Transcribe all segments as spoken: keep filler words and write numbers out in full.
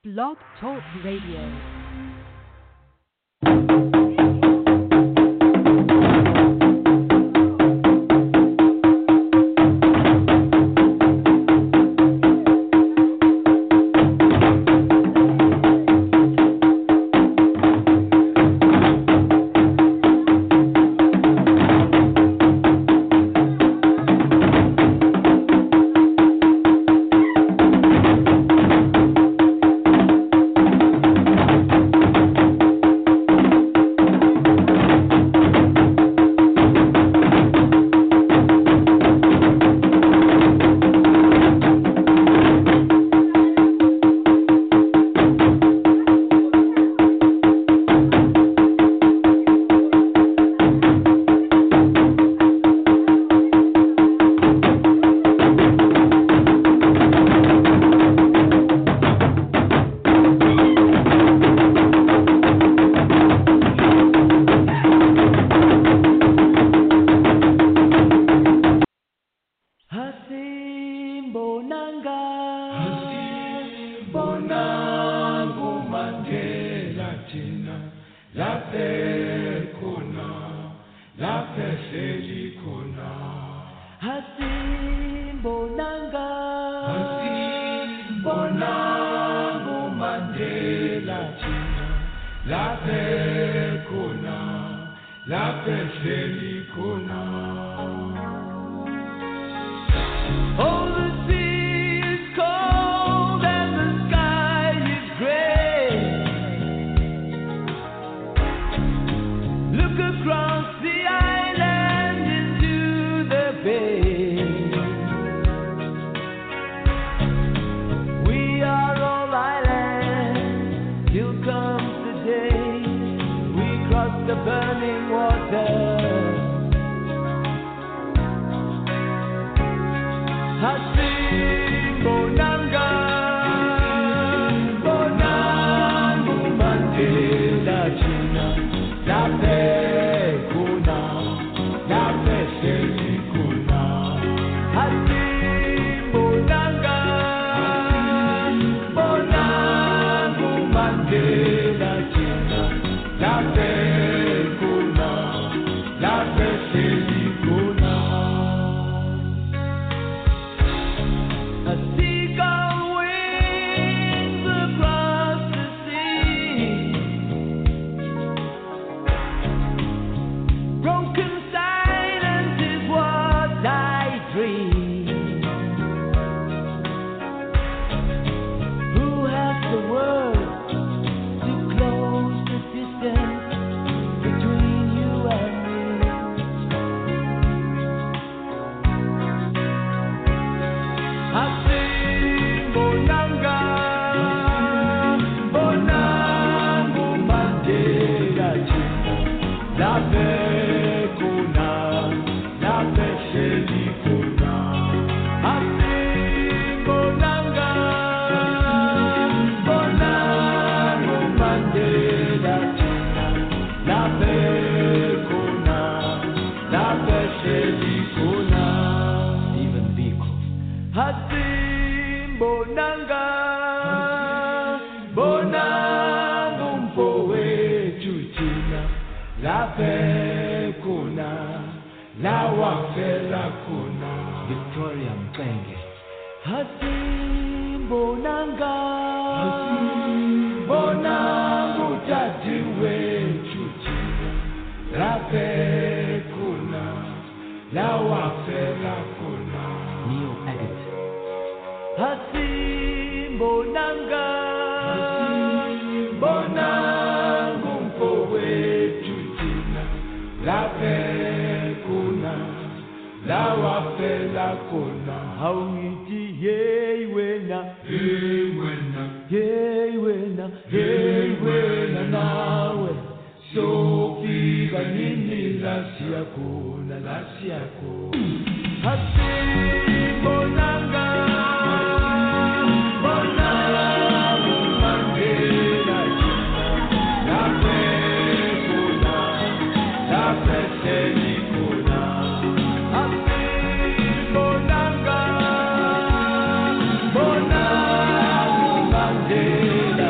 Blog Talk Radio. Bona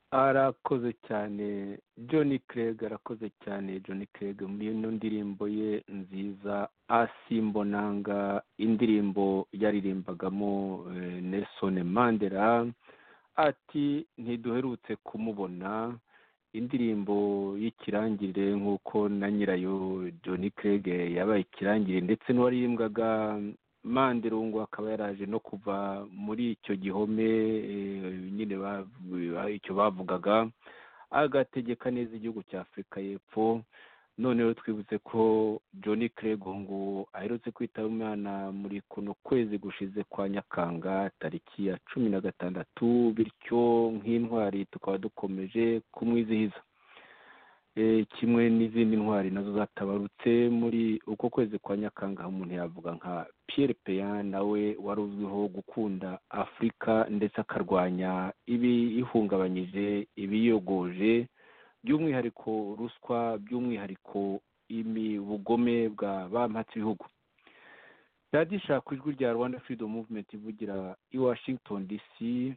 arakoze cyane Johnny Clegg, arakoze cyane Johnny Clegg muri ino ndirimbo ye nziza Asimbonanga, indirimbo yaririmbagamo eh, Nelson Mandela, ati ntiduherutse kumubona, indirimbo y'ikirangirire nk'uko na nyirayo Johnny Clegg yabaye ikirangirire, ndetse n'uwaririmbwaga Mandirungu akaba yaraje no kuva muri icyo gihome nyine icyo bavugaga, agategeka neza igihugu cya Afurika y'Epfo. Noneho twibutse ko Johnny Clegg ngo aherutse kwitaba Imana muri kuno kwezi gushize kwa Nyakanga tariki ya cumi na gatandatu, bityo nk'intwari tukaba dukomeje kumwizihiza kimwe n'izindi ntwari nazo zatabarutse muri uko kwezi kwa Nyakanga. Umuntu yavuga nka Pierre Pean, nawe wari uzwiho gukunda Afurika ndetse akarwanya ibi ihungabanyije ibiyogoje, by'umwihariko ruswa, by'umwihariko imibugome bwa bampatse ibihugu. Radisha ku ijwi rya Rwanda Freedom Movement ivugira i Washington D C.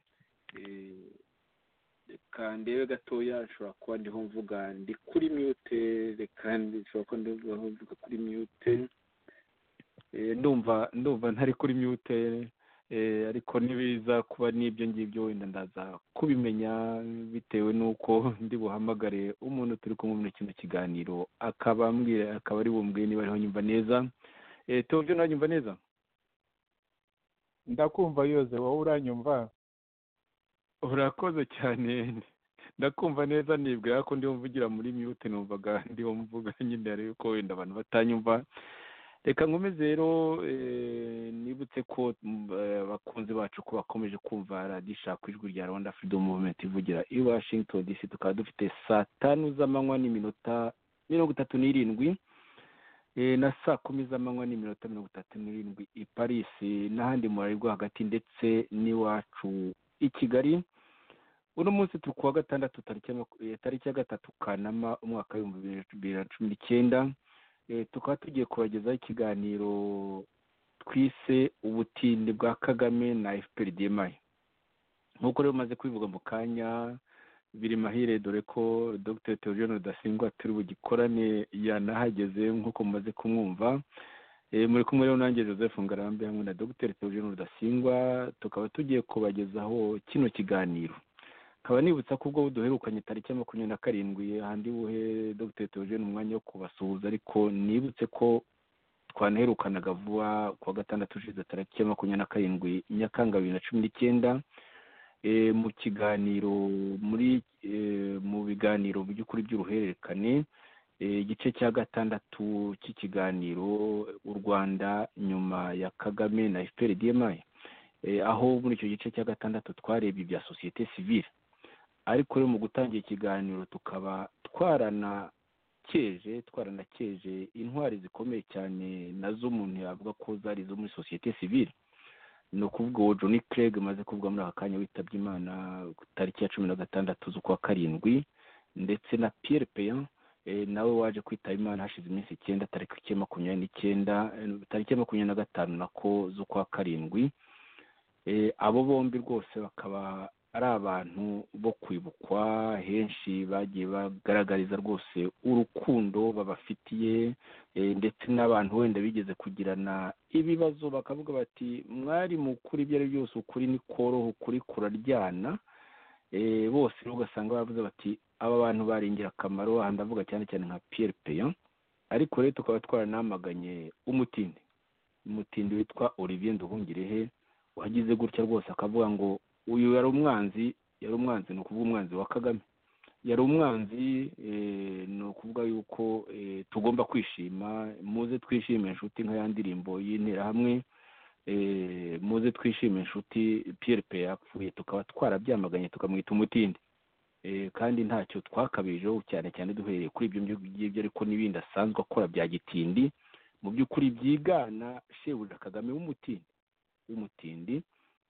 Reka ndebe gatoya, nshobora kuba ndiho mvuga ndi kuri mute, reka nshobora kuba ndiho mvuga kuri mute, ndumva ndumva ntari kuri mute, ariko nibiza kuba n'ibyo ngibyo wenda ndaza kubimenya bitewe n'uko ndi buhamagare umuntu turi kumwe muri kino kiganiro akaba ambwira, akaba ari bumbwiye niba ariho nyumva neza. Tubyo nanyumva neza? Ndakumva yoze, wowe uranyumva? Urakoze cyane, ndakumva neza, nibwira ko ndiho mvugira muri mute, numvaga ndiho mvuga nyine ariko wenda abantu batanyumva. Reka nkomeze rero, nibutse ko abakunzi bacu ko bakomeje kumva radisha ku ijwi rya Rwanda Freedom Movement ivugira i Washington D C. Tukaba dufite saa tanu z'amanywa n'iminota mirongo itatu n'irindwi na saa kumi z'amanywa n'iminota mirongo itatu n'irindwi i Paris n'ahandi muri rwo hagati ndetse n'iwacu i Kigali. Uno munsi turi kuwa gatandatu tariki ya gatatu Kanama umwaka w'ibihumbi bibiri na cumi n'icyenda. Tukaba tugiye kubagezaho ikiganiro twise ubutindi bwa Kagame na F P R D M I. Nk'uko rero umaze kubivuga mu kanya, biri mahire dore ko Dr Theogene Rudasingwa turi bugikorane yanahageze nk'uko mumaze kumwumva. Muri kumwe rero nanjye Joseph Ngarambe hamwe na Dr Theogene Rudasingwa, tukaba tugiye kubagezaho kino kiganiro. Kaba nibutsa ko ubwo duherukanye tariki ya makumyabiri na karindwi handi buhe Dr Theogene umwanya wo kubasuhuza, ariko nibutse ko twanaherukanaga vuba kuwa gatandatu ushize tariki ya makumyabiri na karindwi Nyakanga bibiri na cumi n'icyenda mu kiganiro muri mu biganiro by'ukuri by'uruhererekane, igice cya gatandatu cy'ikiganiro u Rwanda nyuma ya Kagame na F P R D M I, aho muri icyo gice cya gatandatu twarebye ibya societe civile. Ariko rero mu gutangira ikiganiro tukaba twaranakeje twaranakeje intwari zikomeye cyane nazo umuntu yavuga ko zari zo muri societe civile. Ni ukuvuga uwo Johnny Clegg maze kuvuga muri aka kanya witabye Imana tariki ya cumi na gatandatu z'ukwa karindwi, ndetse na Pierre Pean nawe waje kwitaba Imana hashize iminsi icyenda tariki ya makumyabiri n'icyenda tariki ya makumyabiri na gatanu nako z'ukwa karindwi. Abo bombi rwose bakaba ari abantu bo kwibukwa, henshi bagiye bagaragariza rwose urukundo babafitiye, ndetse n'abantu wenda bigeze kugirana ibibazo bakavuga bati mwari mukuri ibyo ari byose ukuri ni koroha, ukuri kuraryana. Bose rero ugasanga bavuze bati aba bantu bari ingirakamaro. Aha ndavuga cyane cyane nka Pierre Pean, ariko rero tukaba twaranamaganye umutindi umutindi witwa Olivier Nduhungirehe, wagize gutya rwose akavuga ngo uyu yari umwanzi yari umwanzi ni ukuvuga umwanzi wa Kagame, yari umwanzi. Ni ukuvuga yuko tugomba kwishima, muze twishime inshuti nka ya ndirimbo y'Interahamwe, muze twishime inshuti. Pierre Pean yapfuye tukaba twarabyamaganye tukamwita umutindi, kandi ntacyo twakabijeho, cyane cyane duhereye kuri ibyo ngibyo, ariko n'ibindi asanzwe akora bya gitindi mu by'ukuri byigana shebuja Kagame w'umutindi w'umutindi.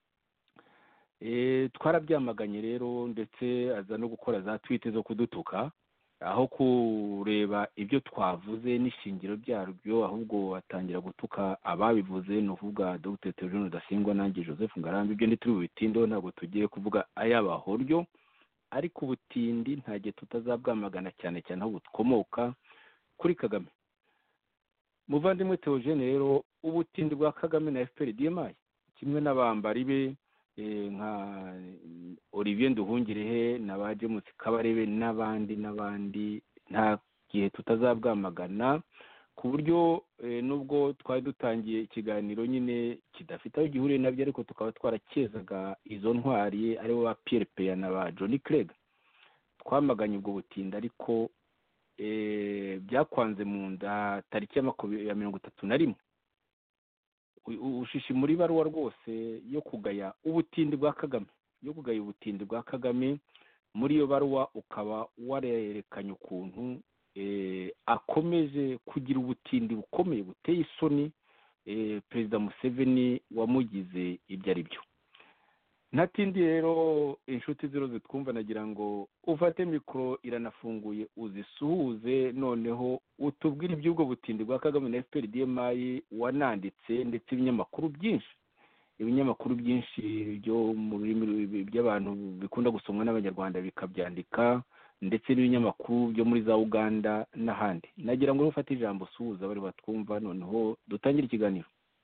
Twarabyamaganye rero, ndetse aza no gukora za tweet zo kudutuka, aho kureba ibyo twavuze n'ishingiro byaryo, ahubwo atangira gutuka ababivuze. Ni ukuvuga Dr Theogene Rudasingwa nanjye Joseph Ngarambe. Ibyo ntituri bubitindeho, ntabwo tugiye kuvuga ay'abahoryo ariko ubutindi nta gihe tutazabwamagana cyane cyane aho bukomoka kuri Kagame. Muvandimwe Theogene rero ubutindi bwa Kagame na F P R D M I kimwe n'abambari be nka Olivier Nduhungirehe na ba James Kabarebe n'abandi n'abandi nta gihe tutazabwamagana, ku buryo nubwo twari dutangiye ikiganiro nyine kidafite aho gihuriye nabyo, ariko tukaba twarakezaga izo ntwari aribo ba Pierre Peya na ba Johnny Craig, twamaganye ubwo butinda, ariko byakwanze mu nda tariki ya mirongo itatu na rimwe ushishi muri baruwa rwose yo kugaya ubutindi bwa Kagame, yo kugaya ubutindi bwa Kagame. Muri iyo baruwa ukaba warerekanye ukuntu akomeje kugira ubutindi bukomeye buteye isoni Perezida Museveni wamugize ibyo ari byo. Ntatindi rero inshuti zero zitwumva, nagira ngo ufate mikoro iranafunguye uzisuhuze, noneho utubwire iby'ubwo butindi bwa Kagame na F P R D M I wananditse, ndetse ibinyamakuru byinshi ibinyamakuru byinshi byo mu rurimi by'abantu bikunda gusomwa n'abanyarwanda bikabyandika, ndetse n'ibinyamakuru byo muri za Uganda n'ahandi. Nagira ngo ufate ijambo usuhuza bari batwumva, noneho dutangire ikiganiro.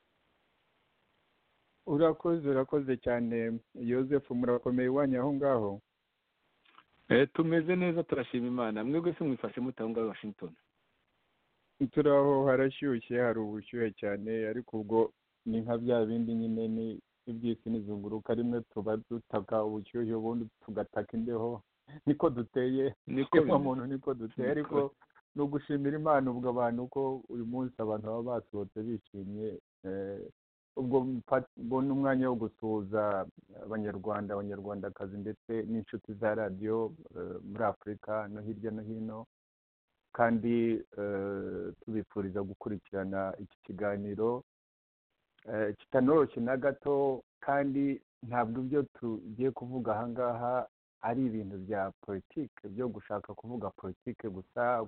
urakoze urakoze cyane Joseph, murakomeye iwanyu aho ngaho? Eh, tumeze neza turashima Imana. Mwebwe se mwifashe mute aho ngaho Washington? Turaho harashyushye, hari ubushyuhe cyane, ariko ubwo ni nka bya bindi nyine, ni iby'isi n'izunguruka, rimwe tuba dutaka ubushyuhe ubundi tugataka imbeho, niko duteye, niko muntu niko duteye. Ariko ni ugushimira Imana ubwo abantu ko uyu munsi abantu baba basohotse bishimye. Ubwo mbona umwanya wo gusuhuza abanyarwanda abanyarwandakazi ndetse n'inshuti za radiyo muri Afurika no hirya no hino, kandi tubifuriza gukurikirana iki kiganiro kitanoroshye na gato, kandi ntabwo ibyo tugiye kuvuga aha ngaha ari ibintu bya politike, byo gushaka kuvuga politike gusa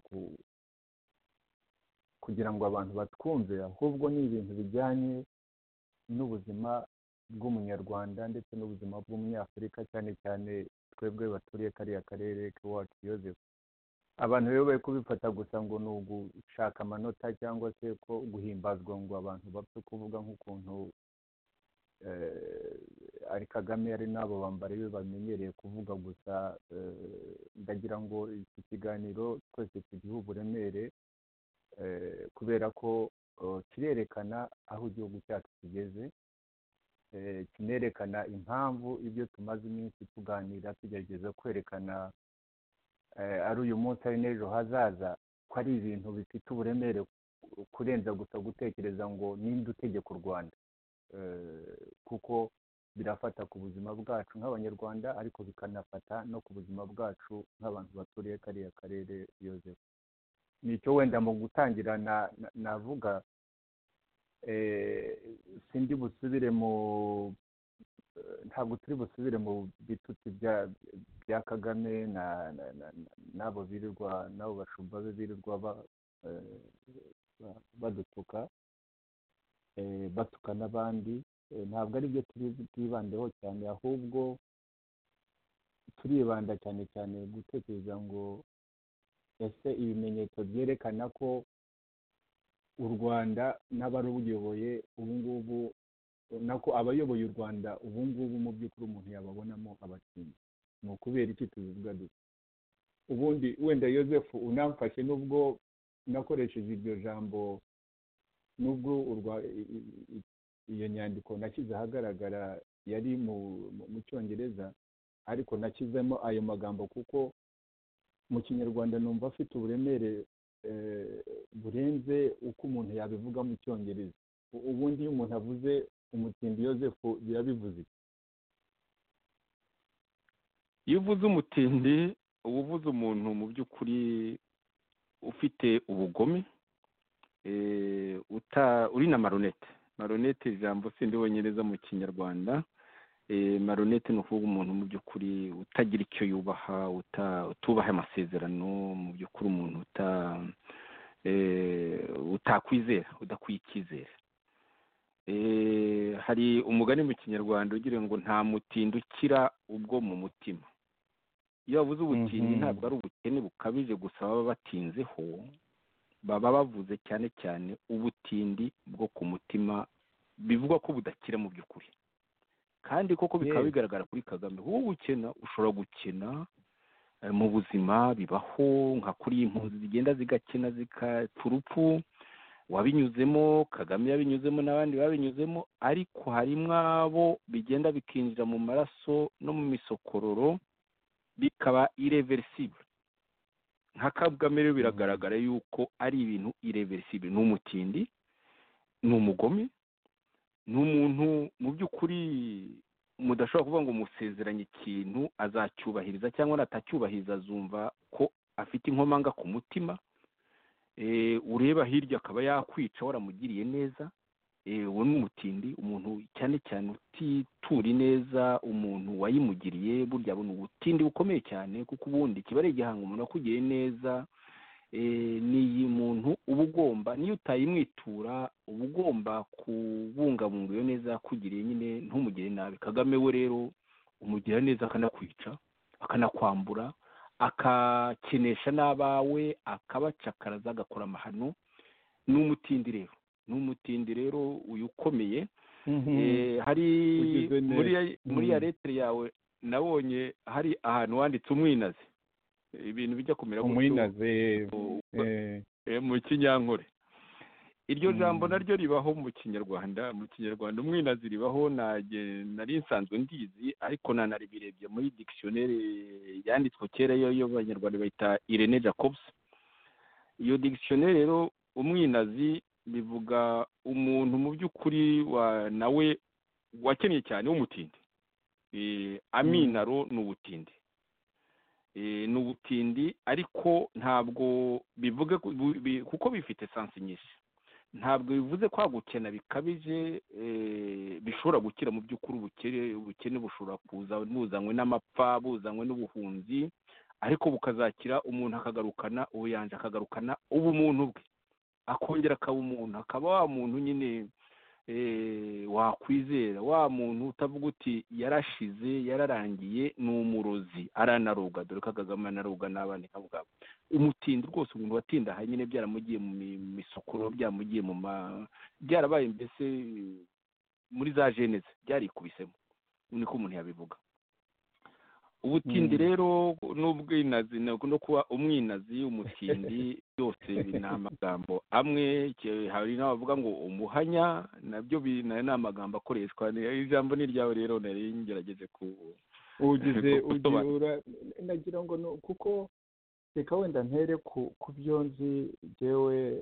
kugira ngo abantu batwumve, ahubwo ni ibintu bijyanye n'ubuzima bw'umunyarwanda ndetse n'ubuzima bw'umunyafurika, cyane cyane twebwe baturiye kariya karere k'iwacu Joseph. Abantu rero bari kubifata gusa ngo ni ugushaka amanota cyangwa se ko guhimbazwa ngo abantu bapfe kuvuga nk'ukuntu ari Kagame ari n'abo bambari be bamenyereye kuvuga gusa. Ndagira ngo iki kiganiro twese tugihe uburemere, kubera ko kirerekana aho igihugu cyacu kigeze, kinerekana impamvu ibyo tumaze iminsi tuganira tugerageza kwerekana ari uyu munsi ari n'ejo hazaza, ko ari ibintu bifite uburemere kurenza gusa gutekereza ngo ninde utegeka u Rwanda, kuko birafata ku buzima bwacu nk'abanyarwanda, ariko bikanafata no ku buzima bwacu nk'abantu baturiye kariya karere Joseph. Nicyo wenda mu gutangira navuga, sindi busubire mu ntabwo turi busubire mu bitutsi bya Kagame n'abo birirwa n'abo bashumba be birirwa badutuka batuka n'abandi. Ntabwo ari byo turibandeho cyane, ahubwo turibanda cyane cyane gutekereza ngo ese ibimenyetso byerekana ko u Rwanda n'abaruyoboye ubu ngubu, nako abayoboye u Rwanda ubu ngubu mu by'ukuri umuntu yababonamo abatsinzi, ni ukubera iki tubivuga dute? Ubundi wenda Joseph unamfashe, nubwo nakoresheje iryo jambo, nubwo iyo nyandiko nashyize ahagaragara yari mu cyongereza, ariko nashyizemo ayo magambo kuko mu kinyarwanda numva afite uburemere burenze uko umuntu yabivuga mu cyongereza. Ubundi iyo umuntu avuze umutindi Joseph birabivuze. Iyo uvuze umutindi uba uvuze umuntu mu by'ukuri ufite ubugome, uri na maronete. Maronete ijambo sindi wonyereza mu kinyarwanda. Maronete ni ukuvuga umuntu mu by'ukuri utagira icyo yubaha, utubaha amasezerano, mu by'ukuri umuntu utakwizera, udakwiye icyizere. Hari umugani mu kinyarwanda ugira ngo nta mutindi ukira ubwo mu mutima. iyo bavuze ubutindi ntabwo ari ubukene bukabije gusa baba batinzeho, baba bavuze cyane cyane ubutindi bwo ku mutima bivugwa ko budakira mu by'ukuri. Kandi koko bikaba bigaragara kuri Kagame. Wowe gukena ushobora gukena mu buzima, bibaho nka kuri impunzi zigenda zigakena zikapfa urupfu, wabinyuzemo, Kagame yabinyuzemo n'abandi babinyuzemo, ariko harimo abo bigenda bikinjira mu maraso no mu misokororo bikaba irreversible. Nka Kagame rero biragaragara yuko ari ibintu irreversible. Ni umutindi, ni umugome, ni umuntu mu by'ukuri mudashobora kuvuga ngo musezeranye ikintu azacyubahiriza cyangwa natacyubahiriza azumva ko afite inkomanga ku mutima. Ureba hirya akaba yakwica waramugiriye neza. Uwo ni umutindi, umuntu cyane cyane utitura neza umuntu wayimugiriye. Burya ni ubutindi bukomeye cyane, kuko ubundi kiba ari igihanga umuntu wakugiriye neza. Ni muntu uba ugomba, niyo utayimwitura uba ugomba kubungabunga iyo neza yakugiriye, nyine ntumugire nabi. Kagame we rero umugira neza akanakwica, akanakwambura, akakenesha n'abawe, akabacakaraza, agakora amahano. Ni umutindi rero, ni umutindi rero uyu ukomeye. Hari muri ya letere yawe nabonye hari ahantu wanditse umwinazi, ibintu bijya kumera umwinazi mu kinyankore. Iryo jambo naryo ribaho mu kinyarwanda, mu kinyarwanda umwinazi ribaho, nari nsanzwe ndizi, ariko nanaribirebye muri dictionnaire yanditswe kera yo y'abanyarwanda bayita Irene Jacobs. Iyo dictionnaire rero umwinazi bivuga umuntu mu by'ukuri wa nawe wakeneye cyane w'umutindi. Aminaro ni ubutindi, ni ubutindi, ariko ntabwo bivuga kuko bifite sansi nyinshi. Ntabwo bivuze ko gukena bikabije bishobora gukira mu by'ukuri. ubukene ubukene bushobora kuza buzanywe n'amapfa, buzanywe n'ubuhunzi, ariko bukazakira umuntu akagarukana ubuyanja, akagarukana ubumuntu bwe, akongera akaba umuntu, akaba wa muntu nyine wakwizera, wa muntu utavuga uti yarashize yararangiye, ni umurozi, aranaroga. Dore ko Kagame anaroga n'abandi nk'abo. Umutindi rwose, umuntu watindaha nyine byaramugiye mu misokoro, byamugiye mu byarabaye mbese muri za geneze byarikubisemo, niko umuntu yabivuga. Ubutindi rero n'ubwinazi no kuba umwinazi, umutindi, byose ni amagambo amwe. Hari n'abavuga ngo umuhanya, nabyo ni amagambo akoreshwa. Ijambo ni ryawe rero, nari ngerageje ku ugize ugira nagira ngo kuko reka wenda ntere ku byo nzi jewe,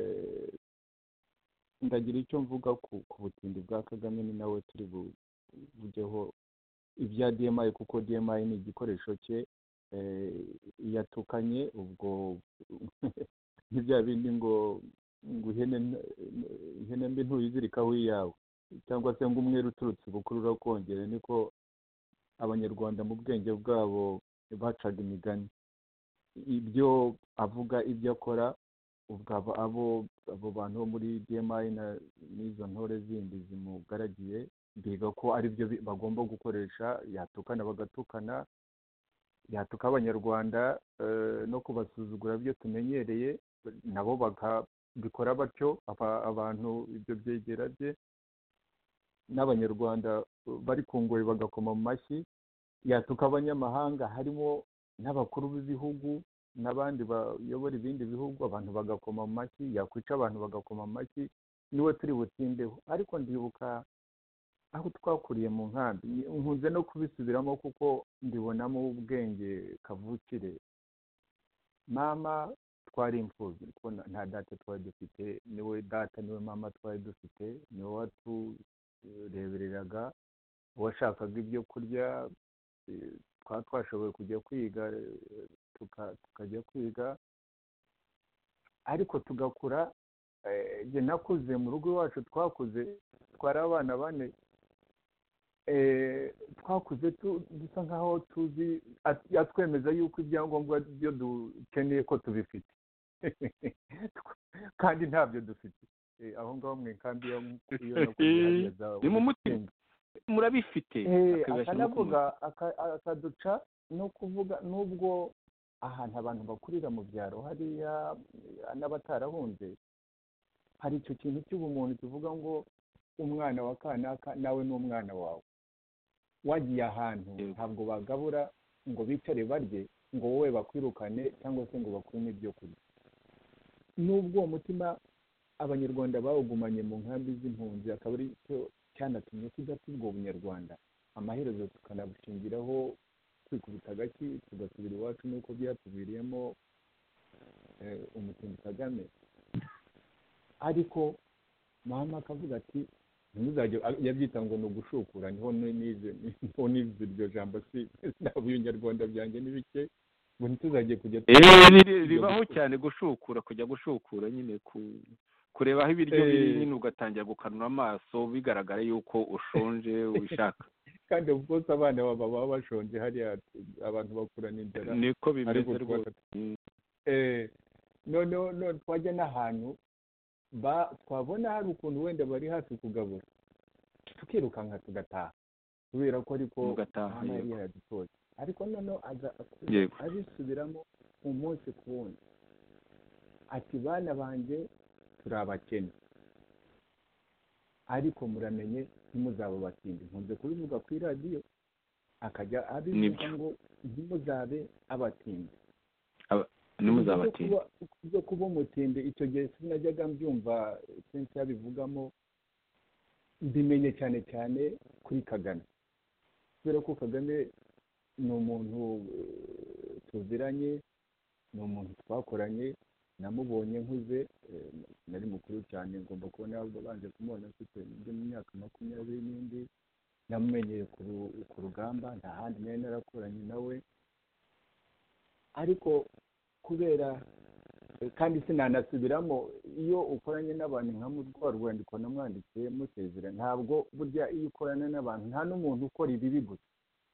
ndagira icyo mvuga ku butindi bwa Kagame. Ni nawe turi bugeho ibya D M I, kuko D M I ni igikoresho cye yatukanye. Ubwo n'ibya bindi ngo ngo ihene ihene mbi ntuyizirikaho iyawe, cyangwa se ngo umwere uturutse bukuru urakongera. Niko abanyarwanda mu bwenge bwabo bacaga imigani. Ibyo avuga, ibyo akora, ubwo abo abo bantu bo muri D M I n'izo ntore zindi zimugaragiye biga ko ari byo bagomba gukoresha. Yatukana bagatukana, yatuka abanyarwanda no kubasuzugura byo tumenyereye, nabo bakabikora batyo. Abantu ibyo byegera bye n'abanyarwanda bari ku ngoyi bagakoma mu mashyi. Yatuka abanyamahanga, harimo n'abakuru b'ibihugu n'abandi bayobora ibindi bihugu, abantu bagakoma mu mashyi. Yakwica abantu bagakoma mu mashyi. Niwe turi butindeho. Ariko ndibuka aho twakuriye mu nkambi, nkunze no kubisubiramo kuko ndibonamo ubwenge kavukire. Mama twari imfubyi, kuko nta data twari dufite. Niwe data niwe mama twari dufite, niwe waturebereraga. Uwashakaga ibyo kurya twaba twashoboye kujya kwiga, tukajya kwiga, ariko tugakura. Njye nakuze mu rugo iwacu, twakuze twari abana bane. Twakuze dusa nkaho tuzi, atwemeza yuko ibyangombwa byo dukeneye ko tubifite kandi ntabyo dufite. Aho ngaho mu nkambi yo no kuyageza ni mu mutima murabifite akanavuga akaduca no kuvuga nubwo ahantu abantu bakurira mu byaro hariya n'abatarahunze hari icyo kintu cy'ubumuntu kivuga ngo umwana wa kanaka nawe ni umwana wawe. Wagiye ahantu ntabwo bagabura ngo bicare barye ngo wowe bakwirukane cyangwa se ngo bakume ibyo kurya. Nubwo uwo mutima abanyarwanda bawugumanye mu nkambi z'impunzi akaba ari cyo cyanatumye tudatubwo ubunyarwanda, amaherezo tukanabushingiraho kwikubita agaki tugasubira iwacu nuko byatuviriyemo umutindi Kagame. Ariko mama akavuga ati ntuzajye, yabyita ngo ni ugushukura, niho nize niho nize iryo jambo, si n'ubunyarwanda byanjye n'ibike ngo ntituzajye kujya ribaho cyane gushukura, kujya gushukura nyine kureba aho ibiryo biri nyine ugatangira gukanura amaso bigaragara yuko ushonje ubishaka. Kandi ubwose abana baba baba bashonje hariya abantu bakurana inzara niko bimeze rwose. Eh no no no twajya n'ahantu ba twabona hari ukuntu wenda bari hafi kugabura tukirukanka tugataha kubera ko ariko mugataha yadutoye, ariko noneho aza abisubiramo umunsi ku wundi ati bana banjye turi abakene ariko muramenye ntimuzaba batindi. Nkunze kubivuga ku iradiyo akajya abivuga ngo ntimuzabe abatindi ntimuzabatindi byo kuba umutindi. Icyo gihe sinajyaga mbyumva sense yabivugamo, mbimenye cyane cyane kuri Kagame kubera ko Kagame ni umuntu tuziranye, ni umuntu twakoranye, namubonye nkuze, nari mukuru cyane ngomba kubona ahubwo banje kumubona mfite mu myaka makumyabiri n'indi. Namumenyeye ku rugamba, nta handi nari narakoranye nawe, ariko kubera kandi sinanasubiramo iyo ukoranye n'abantu nka mutwa rwandiko namwandikiye musezera, ntabwo burya iyo ukorana n'abantu nta n'umuntu ukora ibibi gusa.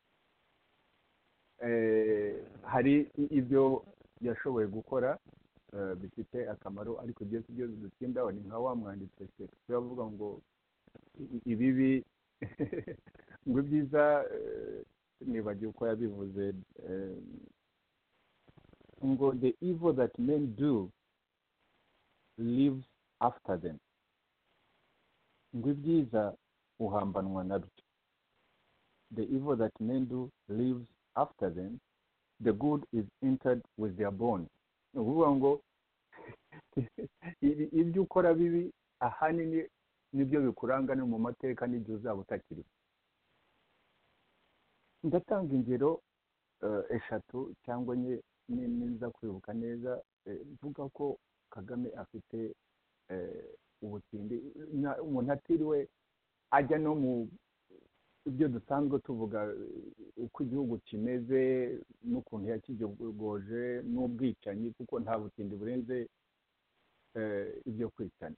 Hari ibyo yashoboye gukora bifite akamaro, ariko ibyo byo dutindaho ni nka wa mwanditse Shakespeare avuga ngo ibibi ngo byiza, nibagiye uko yabivuze, ngo the evil that men do lives after them, ngo ibyiza uhambanwa nabyo. The evil that men do lives after them, the good is entered with their bones. Ni ukuvuga ngo ibyo ukora bibi ahanini nibyo bikuranga no mu mateka n'igihe uzaba utakiriho. Ndatanga ingero eshatu cyangwa nye niza kwibuka neza, mvuga ko Kagame afite ubutindi. Umuntu atiriwe ajya no mu ibyo dusanzwe tuvuga uko igihugu kimeze n'ukuntu yakijogoje n'ubwicanyi, kuko nta butindi burenze ibyo kwicana.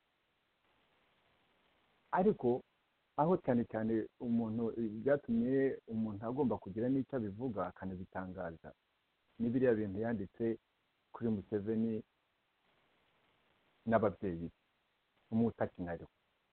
Ariko aho cyane cyane umuntu byatumye umuntu agomba kugira n'icyo abivuga akanabitangaza ni biriya bintu yanditse kuri Museveni n'ababyeyi umutakinariho.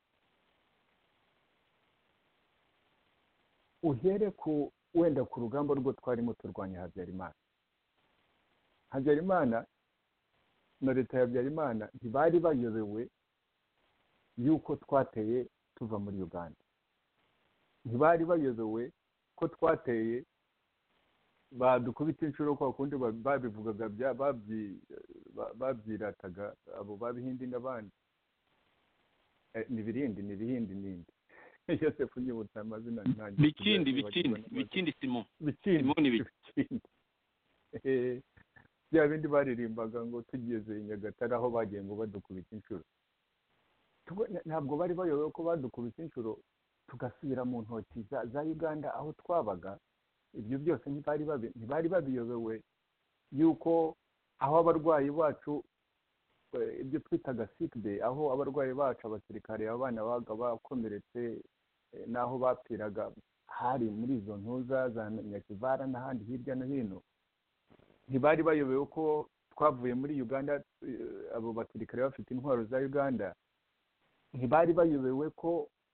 Uhere ku wenda ku rugamba rwo twarimo turwanya Habyarimana. Habyarimana na leta ya Habyarimana ntibari bayobewe yuko twateye tuva muri Uganda, ntibari bayobewe ko twateye badukubita inshuro kwa kundi babivugaga babyirataga abo babihindi n'abandi. Nibirindi nibihindi nindi Joseph nyibutsa amazina nanjye bikindi bikindi bikindi Simon Simon bikindi eh bya bindi baririmbaga ngo tugeze Nyagatare aho bagiye ngo badukubita inshuro. Ntabwo bari bayobewe ko badukubita inshuro tugasubira mu ntoki za Uganda aho twabaga. Ibyo byose ntibari babi ntibari babiyobewe yuko aho abarwayi bacu ibyo twitaga sick day, aho abarwayi bacu abasirikare abana baga bakomeretse naho bapfiraga hari muri izo ntuza za Nyakivara n'ahandi hirya no hino. Ntibari bayobewe ko twavuye muri Uganda abo basirikare bafite intwaro za Uganda. Ntibari bayobewe ko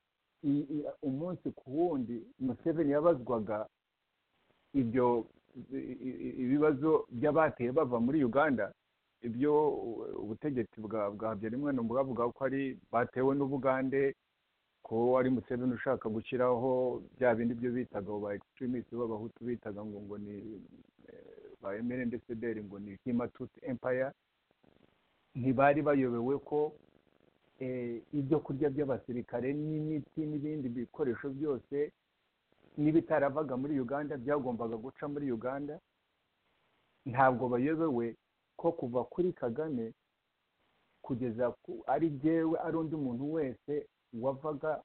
umunsi ku wundi Museveni yabazwaga ibyo ibibazo by'abateye bava muri Uganda, ibyo ubutegetsi bwa bwa Habyarimana bwavuga ko ari batewe n'Ubugande, ko ari Museveni ushaka gushyiraho bya bindi byo bitaga ba extremist b'abahutu bitaga ngo ngo ni ba M L N D C D R ngo ni Hutu Empire. Ntibari bayobewe ko ibyo kurya by'abasirikare n'imiti n'ibindi bikoresho byose n'ibitaravaga muri Uganda byagombaga guca muri Uganda. Ntabwo bayobewe ko kuva kuri Kagame kugeza ari jewe ari undi muntu wese wavaga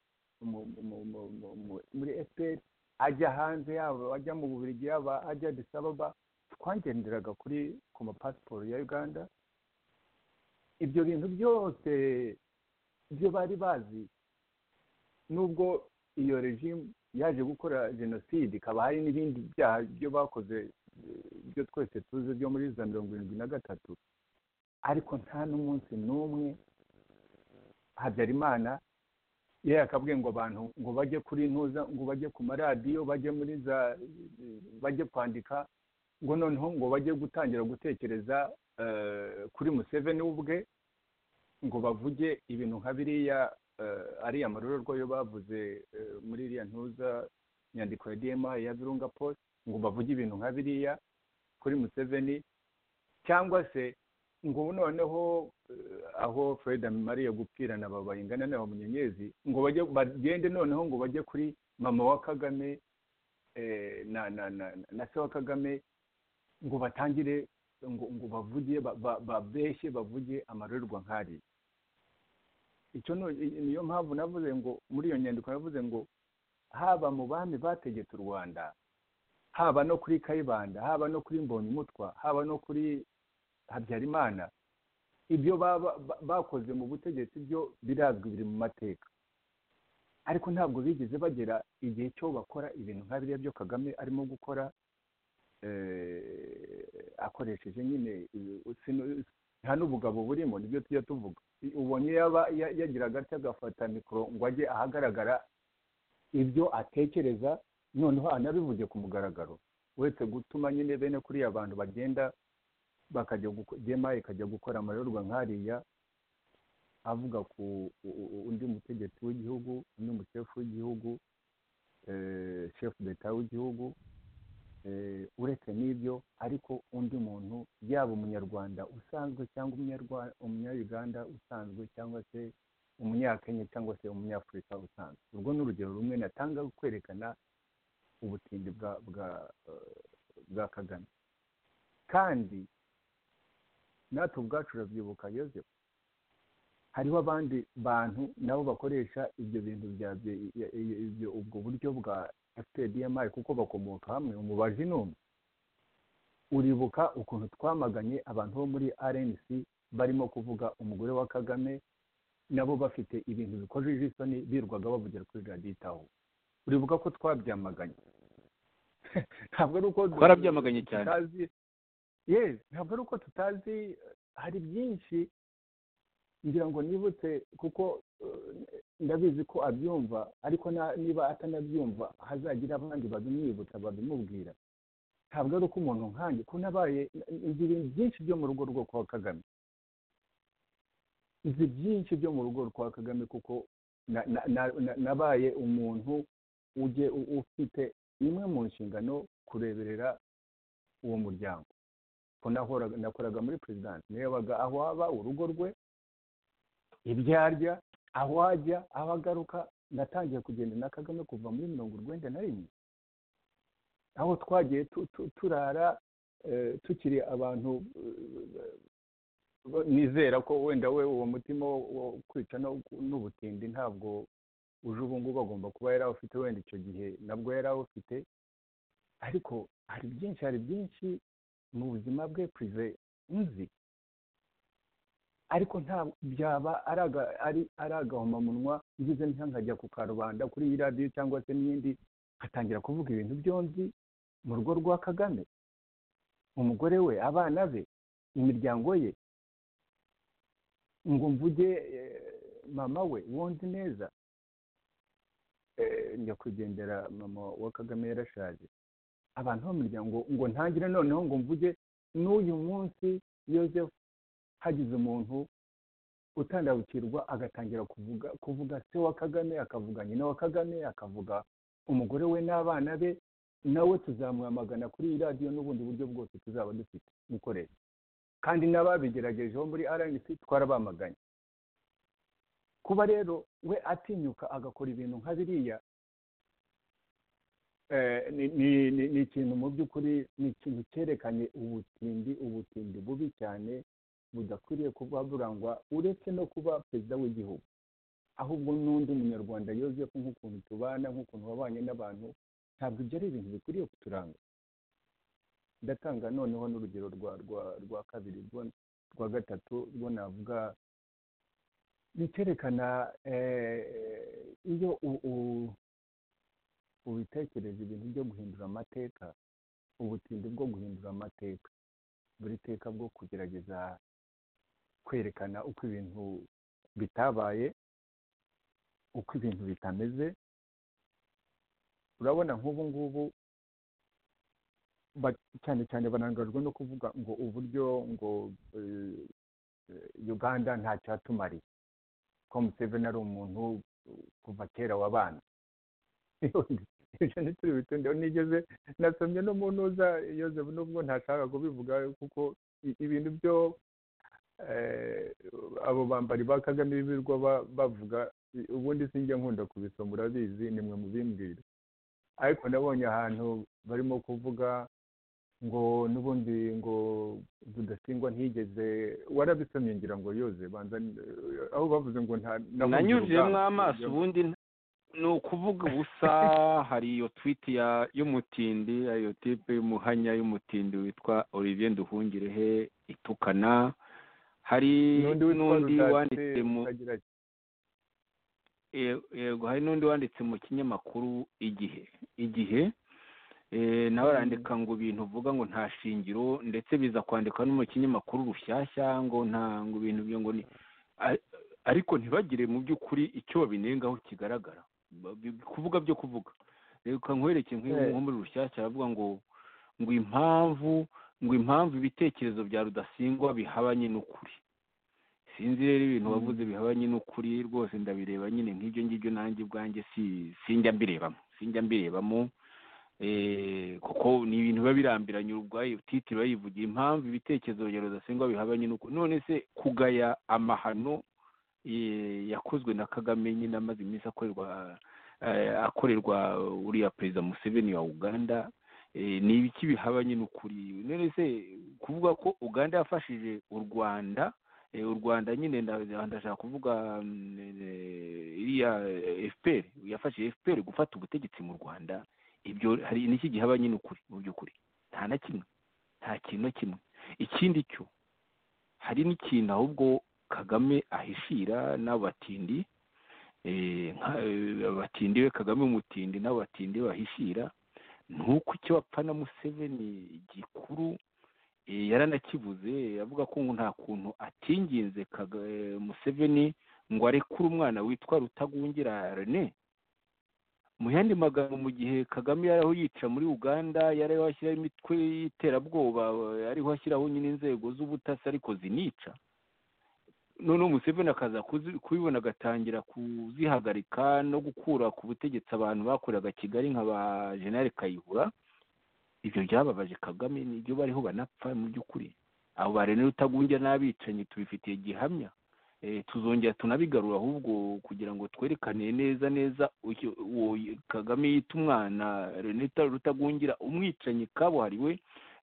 muri F P R ajya hanze, yaba ajya mu Bubiligi yaba ajya Addis Ababa, twangenderaga kuri ku mapasiporo ya Uganda. Ibyo bintu byose byo bari bazi, nubwo iyo regime yaje gukora jenoside, ikaba hari n'ibindi byaha byo bakoze byo twese tuzi byo muri za mirongo irindwi na gatatu, ariko nta n'umunsi n'umwe Habyarimana ye akabwiye ngo abantu ngo bajye kuri ntuza, ngo bajye ku maradiyo, bajye muri za bajye kwandika, ngo noneho ngo bajye gutangira gutekereza kuri Museveni ubwe, ngo bavuge ibintu nka biriya ariya marorerwa yo bavuze muri iriya ntuza nyandiko ya D M I ya Virunga Post, ngo bavuge ibintu nka biriya kuri Museveni, cyangwa se ngo noneho aho Fred Mariya gupfirana babayingana na Munyenyezi, ngo bajye bagende noneho ngo bajye kuri mama wa Kagame na na na na se wa Kagame, ngo batangire ngo ngo bavuge babeshye bavuge amarorerwa nkari. Icyo niyo mpamvu navuze ngo muri iyo nyandiko navuze ngo haba mu bami bategetse u Rwanda, haba no kuri Kayibanda, haba no kuri Mbonyumutwa, haba no kuri Habyarimana, ibyo bakoze mu butegetsi byo birazwi, biri mu mateka, ariko ntabwo bigeze bagera igihe cyo bakora ibintu nka biriya byo Kagame arimo gukora akoresheje nyine nta n'ubugabo burimo. Nibyo tujya tuvuga, ubonye yaba yagiraga atya agafata mikoro ngo ajye ahagaragara ibyo atekereza, noneho anabivuge ku mugaragaro, uretse gutuma nyine bene kuriya abantu bagenda bakajya gema ikajya gukora amarorerwa nkariya, avuga ku undi mutegetsi w'igihugu, undi musefu w'igihugu, chef d'etat w'igihugu, uretse n'ibyo ariko undi muntu, yaba umunyarwanda usanzwe cyangwa umunyarwanda usanzwe cyangwa se umunyakenya cyangwa se umunyafurika usanzwe. Urwo ni urugero rumwe natanga kwerekana ubutindi bwa bwa bwa Kagame. Kandi natwe ubwacu urabyibuka Yozefu, hariho abandi bantu nabo bakoresha ibyo bintu bya ibyo ubwo buryo bwa F P R D M I kuko bakomoka hamwe. Umubaji n'umwe, uribuka ukuntu twamaganye abantu bo muri R N C barimo kuvuga umugore wa Kagame, nabo bafite ibintu bikojeje isoni birwaga bavugira kuri radio Itaho. Uribuka ko twabyamaganye? Ntabwo ari uko twarabyamaganye cyane. Yes, ntabwo ari uko tutazi, hari byinshi ngira ngo nibutse kuko ndabizi ko abyumva, ariko niba atanabyumva hazagira abandi babimwibutsa babimubwira. Ntabwo ari uko umuntu nkanjye ko nabaye nzi ibintu byinshi byo mu rugo rwo kwa Kagame, nzi byinshi byo mu rugo rwa Kagame kuko nabaye umuntu uje ufite imwe mu nshingano kureberera uwo muryango. Ko nakoraga muri president, nebaga aho haba urugo rwe, ibyarya, aho ajya, aho agaruka. Natangiye kugenda na Kagame kuva muri mirongo urwenda na rimwe, aho twagiye turara tukiri abantu. Nizera ko wenda we uwo mutima wo kwica n'ubutindi ntabwo uje ubu ngubu agomba kuba yari awufite, wenda icyo gihe nabwo yari awufite, ariko hari byinshi hari byinshi mu buzima bwe prive nzi, ariko nta byaba ari agahomamunwa ngize nkajya ku karubanda kuri iyi radiyo cyangwa se n'iyindi atangira kuvuga ibintu byombi mu rugo rwa Kagame, umugore we, abana be, imiryango ye, ngo mvuge mama we wundi neza. nyakwigendera mama wa Kagame yarashaje, abantu b'umuryango ngo ntangire noneho ngo mvuge n'uyu munsi Yozefu hagize umuntu utandabukirwa agatangira kuvuga kuvuga se wa Kagame, akavuga nyina wa Kagame, akavuga umugore we n'abana be, nawe tuzamwamagana kuri iyi radiyo n'ubundi buryo bwose tuzaba dufite gukoresha, kandi n'ababigeragejeho muri R N C twarabamaganye. Kuba rero we atinyuka agakora ibintu nka biriya ni ikintu mu by'ukuri, ni ikintu cyerekanye ubutindi ubutindi bubi cyane budakwiriye kuba burangwa uretse no kuba perezida w'igihugu, ahubwo n'undi munyarwanda Yozefu nk'ukuntu tubana, nk'ukuntu wabanye n'abantu, ntabwo ibyo ari ibintu bikwiriye kuturanga. Ndatanga noneho n'urugero rwa rwa rwa kabiri rwa gatatu rwo navuga bikerekana iyo ubitekereza ibintu byo guhindura amateka, ubutindi bwo guhindura amateka, buri teka bwo kugerageza kwerekana uko ibintu bitabaye, uko ibintu bitameze. Urabona nk'ubu ngubu cyane cyane banangajwe no kuvuga ngo uburyo ngo Uganda nta cyatumariye, ko Museveni ari umuntu kuva kera w'abana. Ibyo ntituri bitondeho. Nigeze nasomye no mu ntuza Yozefu nubwo ntashaka kubivuga kuko ibintu byo abo bambari ba Kagame birirwa bavuga ubundi sinjya nkunda kubisoma, urabizi nimwe mu bimbwira, ariko nabonye ahantu barimo kuvuga ngo n'ubundi ngo Rudasingwa ntigeze, warabisomye ngira ngo Yoze banza aho bavuze ngo nta nanyuzemo amaso, ubundi ni ukuvuga ubusa. Hari iyo tweet ya y'umutindi, iyo tipe y'umuhanya y'umutindi witwa Olivier Nduhungirehe itukana. Hari n'undi wanditse mu yego hari n'undi wanditse mu kinyamakuru igihe igihe nawe arandika ngo ibintu uvuga ngo nta shingiro, ndetse biza kwandikwa no mu kinyamakuru Rushyashya ngo nta ngo ibintu byo ngo ni, ariko ntibagire mu by'ukuri icyo babinengaho kigaragara, kuvuga byo kuvuga. Reka nkwereke nko muri Rushyashya aravuga ngo ngo impamvu ngo impamvu ibitekerezo bya Rudasingwa bihabanye n'ukuri. Sinzi rero ibintu wavuze bihabanye n'ukuri rwose, ndabireba nyine nk'ibyo ngibyo nanjye ubwanjye si sinjya mbirebamo sinjya mbirebamo eh kuko ni ibintu biba birambiranye ubwayo titiro yivugira impamvu ibitekerezo bya Rudasingwa bihabanye n'ukuri. None se kugaya amahano yakozwe na Kagame nyine amaze iminsi akorerwa akorerwa uriya perezida Museveni wa Uganda, ni ibiki bihabanye n'ukuri? None se kuvuga ko Uganda yafashije u Rwanda, u Rwanda nyine ndashaka kuvuga iriya F P R yafashije F P R gufata ubutegetsi mu Rwanda, ibyo hari n'iki gihabanye n'ukuri? Mu by'ukuri nta na kimwe, nta kintu na kimwe. Ikindi cyo hari n'ikintu ahubwo Kagame ahishira n'abatindi, eh abatindi we Kagame umutindi n'abatindi bahishira, nuko icyo bapfa na Museveni gikuru yaranakivuze, avuga ko nta kuntu atinginze Museveni ngo arekure umwana witwa Rutagungira René. Mu yandi magambo, mu gihe Kagame yaraho yica muri Uganda, yaraho ashyiraho imitwe y'iterabwoba, ariho ashyiraho nyine inzego z'ubutasi ariko zinica, none Museveni akaza kubibona agatangira kuzihagarika no gukura ku butegetsi abantu bakoreraga Kigali nka ba General Kayihura. Ibyo byababaje Kagame, n'ibyo bariho banapfa mu by'ukuri. Abo barene Rutagungira n'abicanyi tubifitiye gihamya, eh tuzongera tunabigarura ahubwo kugira ngo twerekane neza neza uwo Kagame yita umwana René Rutagungira umwicanyi kabuhariwe,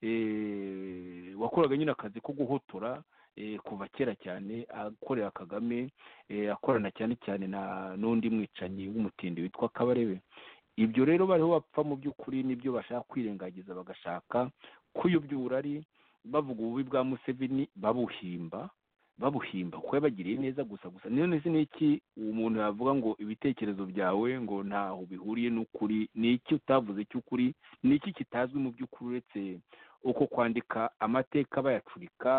eh wakoraga nyine akazi ko guhotora kuva kera cyane, akorera Kagame, akorana cyane cyane na n'undi mwicanyi w'umutindi witwa Kabarebe. Ibyo rero bariho bapfa mu by'ukuri nibyo bashaka kwirengagiza, bagashaka kuyobyura ari bavuga ububi bwa Museveni, babuhimba babuhimba kuko yabagiriye neza gusa gusa. None se niki umuntu yavuga ngo ibitekerezo byawe ngo ntaho bihuriye n'ukuri? Niki utavuze cy'ukuri? Niki kitazwi mu by'ukuri uretse uko kwandika amateka bayacurika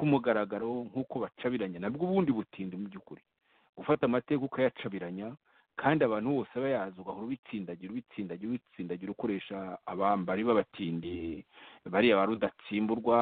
kumugaragaro nk'uko bacabiranya? Nabwo ubundi butindi mu by'ukuri, gufata amateka ukayacabiranya kandi abantu bose aba yazi ugahora ubitsindagira ubitsindagira ubitsindagira ukoresha abambari b'abatindi bariya ba Rudatsimburwa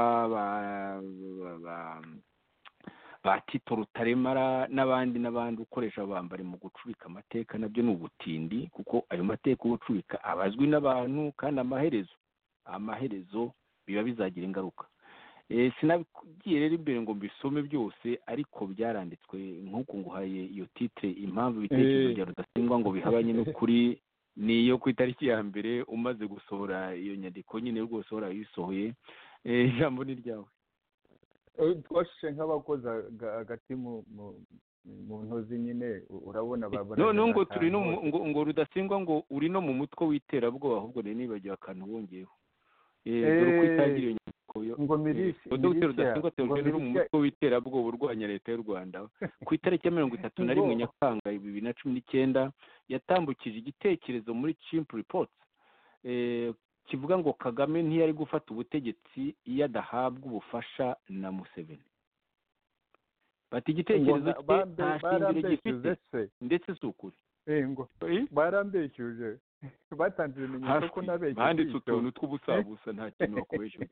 ba Tito Rutaremara n'abandi n'abandi ukoresha abambari mu gucurika amateka nabyo ni ubutindi, kuko ayo mateka ubucurika abazwi n'abantu kandi amaherezo amaherezo biba bizagira ingaruka. Sinagiye rero imbere ngo mbisome byose, ariko byaranditswe nk'uko nguhaye iyo titre, impamvu ibitekerezo bya Rudasingwa ngo bihabanye n'ukuri niyo ku itariki ya mbere umaze gusohora iyo nyandiko nyine rwose warayisohoye. Ijambo ni ryawe. Twashushe nk'abakoze agati mu ntozi nyine, urabona none ngo turi no ngo Rudasingwa ngo uri no mu mutwe w'iterabwoba, ahubwo rero nibagiwe akantu wongeyeho dore ko itagira ngo milisi Dr Rudasingwa Theogene uri mu mutwe w'iterabwoba urwanya leta y'u Rwanda. Ku itariki ya mirongo itatu na rimwe Nyakanga bibiri na cumi n'icyenda yatambukije igitekerezo muri Chimp Reports kivuga ngo Kagame ntiyari gufata ubutegetsi iyo adahabwa ubufasha na Museveni. Bati igitekerezo cye nta shingiro gifite ndetse si ukuri. ngo barambeshyuje batanze ibimenyetso ko nabeshye, banditse utuntu tw'ubusabusa, nta kintu bakubeshyuye.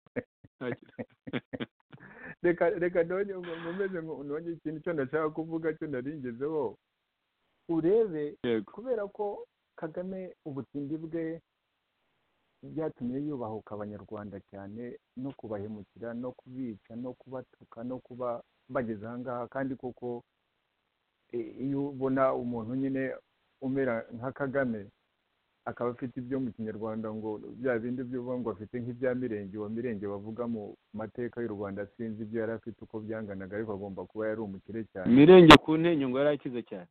reka reka none nkomeze none ikintu cyo ndashaka kuvuga cyo naringezeho urebe, kubera ko Kagame ubutindi bwe byatumye yubahuka abanyarwanda cyane, no kubahemukira no kubica no kubatuka no kuba bageze aha ngaha. kandi koko iyo ubona umuntu nyine umera nka Kagame akaba afite ibyo mu kinyarwanda ngo bya bindi by'uvuga ngo afite nk'ibya Mirenge, wa Mirenge bavuga mu mateka y'u Rwanda, sinzi ibyo yari afite uko byanganaga, ariko agomba kuba yari umukire cyane. Mirenge ku ntenyo ngo yari akize cyane,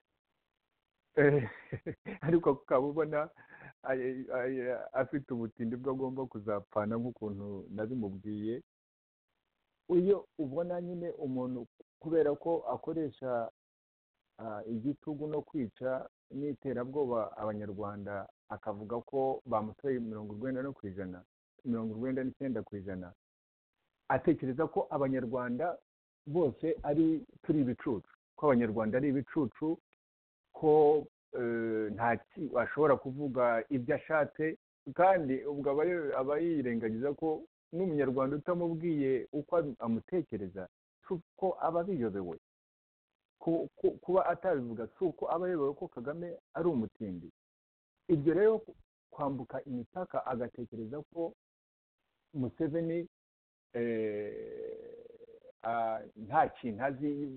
ariko ukaba ubona afite ubutindi bwo agomba kuzapfana nk'ukuntu nabimubwiye. Iyo ubona nyine umuntu kubera ko akoresha igitugu no kwica n'iterabwoba abanyarwanda, akavuga ko bamutoye mirongo urwenda no ku ijana mirongo urwenda n'icyenda ku ijana, atekereza ko abanyarwanda bose ari turi ibicucu, ko abanyarwanda ari ibicucu, ko nta ashobora kuvuga ibyo ashatse, kandi ubwo aba yirengagiza ko n'umunyarwanda utamubwiye uko amutekereza ko aba biyobewe. Kuba atabivuga si uko aba ayobewe ko Kagame ari umutindi. Ibyo rero kwambuka imipaka agatekereza ko Museveni nta kintu azi,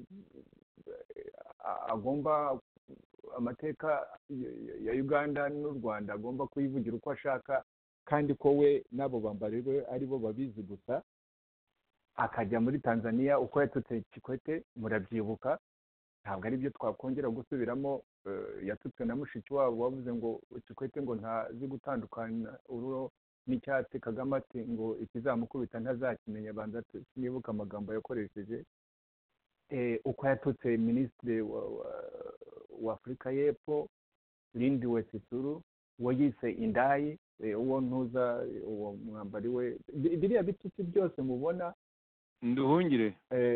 agomba amateka ya Uganda n'u Rwanda agomba kuyivugira uko ashaka, kandi ko we n'abo bambari be aribo babizi gusa. Akajya muri Tanzania uko yatutse Kikwete, murabyibuka, ntabwo ari byo twakongera gusubiramo. Yatutswe na mushiki wabo wavuze ngo Kikwete ngo ntazi gutandukana ururo n'icyatsi, Kagame ati ngo ikizamukubita ntazakimenya, banza sinibuka amagambo yakoresheje. Uko yatutse minisitiri wa Afurika y'Epfo Lindi Wesisuru, uwo yise indayi, uwo ntuza uwo mwambari we, biriya bitutsi byose mubona Nduhungire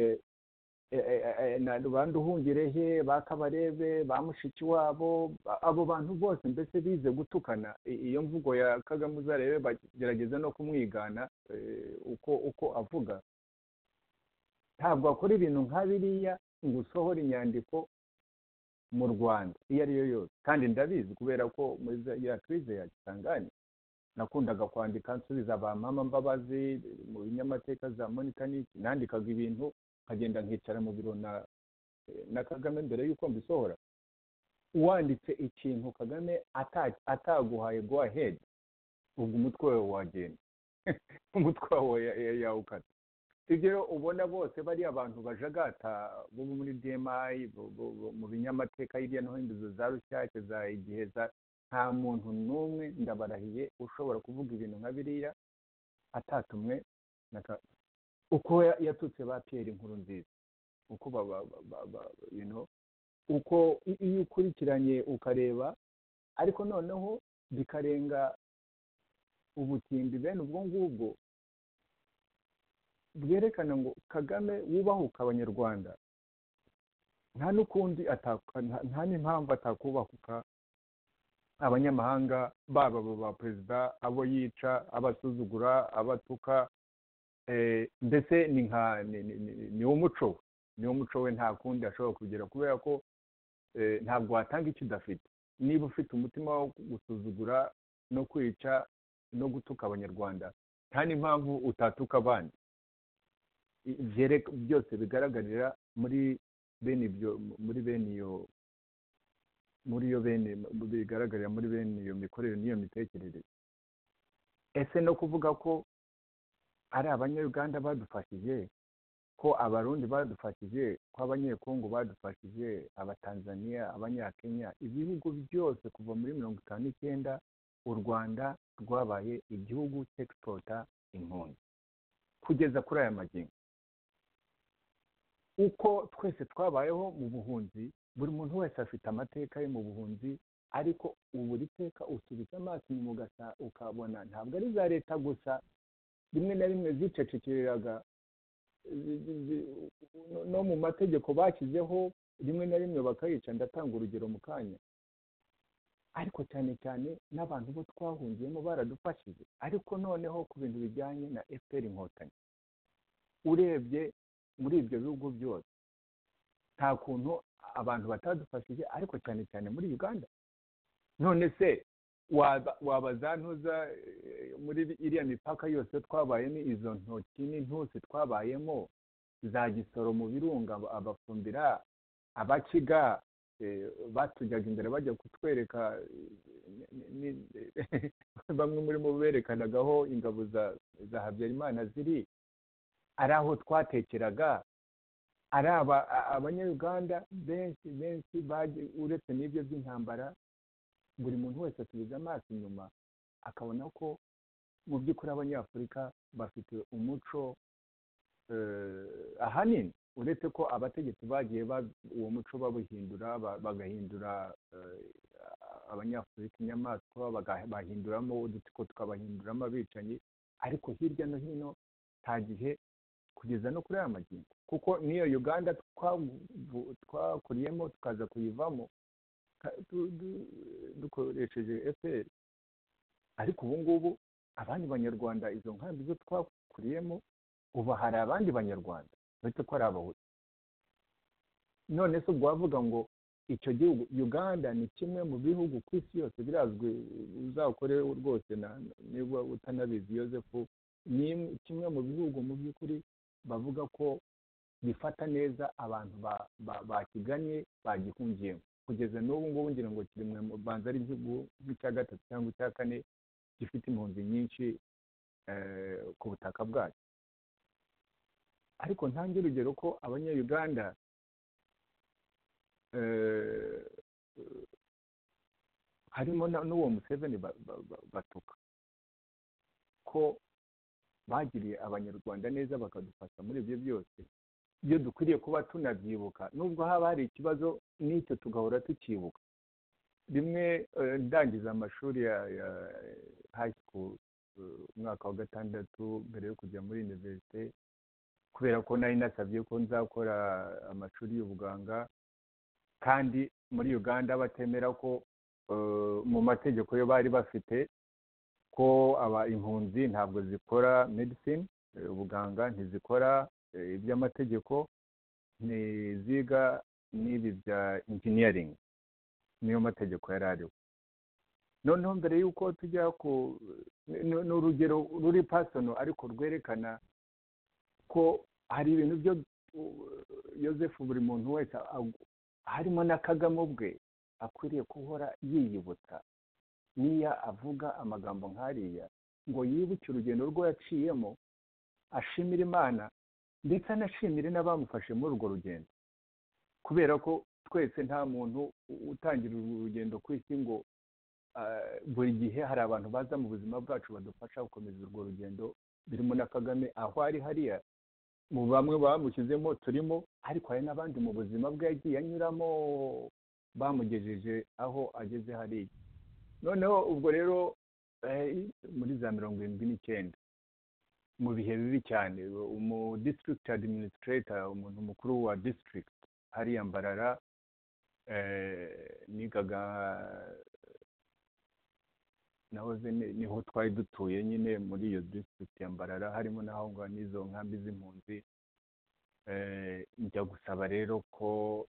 banduhungirehe, bakabarebe, ba mushiki wabo, abo bantu bose mbese bize gutukana. Iyo mvugo ya Kagame uzarebe bagerageza no kumwigana uko uko avuga. Ntabwo akora ibintu nka biriya ngo usohore inyandiko mu Rwanda iyo ari yo yose, kandi ndabizi kubera ko muri ya krize ya Kisangani nakundaga kwandika nsubiza ba Mama Mbabazi mu binyamateka za Monica n'iki, nandikaga ibintu nkagenda nkicara mu biro na na Kagame mbere yuko mbisohora. Uwanditse ikintu Kagame ataguhaye go ahead, ubwo umutwe wawe wagenda umutwe wawe yawukata. Ibyo ubona bose bari abantu bajagata bo muri D M I mu binyamateka hirya no hino za Rushyashya za Igihe, nta muntu n'umwe ndabarahiye ushobora kuvuga ibintu nka biriya atatumwe uko yatutse ba Pierre Nkurunziza, uko baba you know, uko iyo ukurikiranye ukareba, ariko noneho bikarenga ubutindi bene ubwo ngubwo bwerekana ngo Kagame wubahuka abanyarwanda, nta n'ukundi nta n'impamvu atakubahuka abanyamahanga baba abo ba perezida abo yica abasuzugura abatuka ndetse ni nka ni umuco ni umuco we nta kundi ashobora kugira kubera ko ntabwo watanga icyo udafite niba ufite umutima wo gusuzugura no kwica no gutuka abanyarwanda nta n'impamvu utatuka abandi byose bigaragarira muri bene ibyo muri bene iyo muri iyo bene bigaragarira muri bene iyo mikorere n'iyo mitekerereze ese no kuvuga ko ari abanyarwanda badufashije ko abarundi badufashije ko abanyekongo badufashije abatanzania abanyakenya ibihugu byose kuva muri mirongo itanu n'icyenda u rwanda rwabaye igihugu cy'exporta impunzi kugeza kuri aya magingo uko twese twabayeho mu buhunzi buri muntu wese afite amateka ye mu buhunzi ariko ubu riteka usubiza amaso inyuma ugasa ukabona ntabwo ari za leta gusa rimwe na rimwe zicecekeraga no mu mategeko bashyizeho rimwe na rimwe bakayica ndatanga urugero mu kanya ariko cyane cyane n'abantu bo twahungiyemo baradufashije ariko noneho ku bintu bijyanye na F P R inkotanyi urebye muri ibyo bihugu byose nta kuntu abantu batadufashije ariko cyane cyane muri Uganda none se wabazantuza muri iriya mipaka yose twabayemo izo ntoki n'intusi twabayemo za Gisoro mu birunga abafumbira abakiga batujyaga imbere bajya kutwereka bamwe muri bo berekanagaho ingabo za Habyarimana ziri ari aho twatekeraga ari abanyarwanda benshi benshi uretse n'ibyo by'intambara buri muntu wese asubiza amaso inyuma akabona ko mu by'ukuri abanyafurika bafite umuco ahanini uretse ko abategetsi bagiye uwo muco babuhindura bagahindura abanyafurika inyamaswa bahinduramo udutsiko tukabahinduramo abicanyi ariko hirya no hino nta gihe kugeza no kuri aya magingo kuko niyo Uganda twakuriyemo tukaza kuyivamo dukoresheje F P R ariko ubu ngubu abandi banyarwanda izo nkambi zo twakuriyemo ubu hari abandi banyarwanda uretse ko ari abahutu none se ubwo wavuga ngo icyo gihugu Uganda ni kimwe mu bihugu ku isi yose birazwi uzakore rwose niba utanabizi Yosefu ni kimwe mu bihugu mu by'ukuri bavuga ko bifata neza abantu bakiganye bagihungiyemo kugeza n'ubu ngubu ngira ngo kiri mu banza ari igihugu nk'icya gatatu cyangwa icya kane gifite impunzi nyinshi ku butaka bwacu ariko ntange urugero ko abanyayuganda harimo n'uwo Museveni batuka ko bagiriye abanyarwanda neza bakadufasha muri ibyo byose iyo dukwiriye kuba tunabyibuka nubwo haba hari ikibazo n'icyo tugahora tukibuka rimwe ndangiza amashuri ya high school umwaka wa gatandatu mbere yo kujya muri universite kubera ko nari nasabye ko nzakora amashuri y'ubuganga kandi muri Uganda batemera ko mu mategeko yo bari bafite ko aba impunzi ntabwo zikora medicine ubuganga ntizikora iby'amategeko ntiziga n'ibi bya engineering niyo mategeko yari ariho noneho mbere y'uko tujya ku ni urugero ruri personal ariko rwerekana ko hari ibintu byo Yosefu buri muntu wese harimo na Kagame ubwe akwiriye guhora yiyibutsa niya avuga amagambo nk'ariya ngo yibuke urugendo rwo yaciyemo ashimira Imana ndetse anashimire n'abamufashe muri urwo rugendo kubera ko twese nta muntu utangira urugendo ku isi ngo buri gihe hari abantu baza mu buzima bwacu badufasha gukomeza urwo rugendo birimo na Kagame aho ari hariya mu bamwe bamushyizemo turimo ariko hari n'abandi mu buzima bwe yagiye anyuramo bamugejeje aho ageze hariya noneho ubwo rero muri za mirongo irindwi n'icyenda mu bihe bibi cyane umu district administrator umuntu mukuru wa district hariya Mbarara nigaga nahoze niho twari dutuye nyine muri iyo district ya Mbarara, harimo n'aho ngaho n'izo nkambi z'impunzi. Njya gusaba rero ko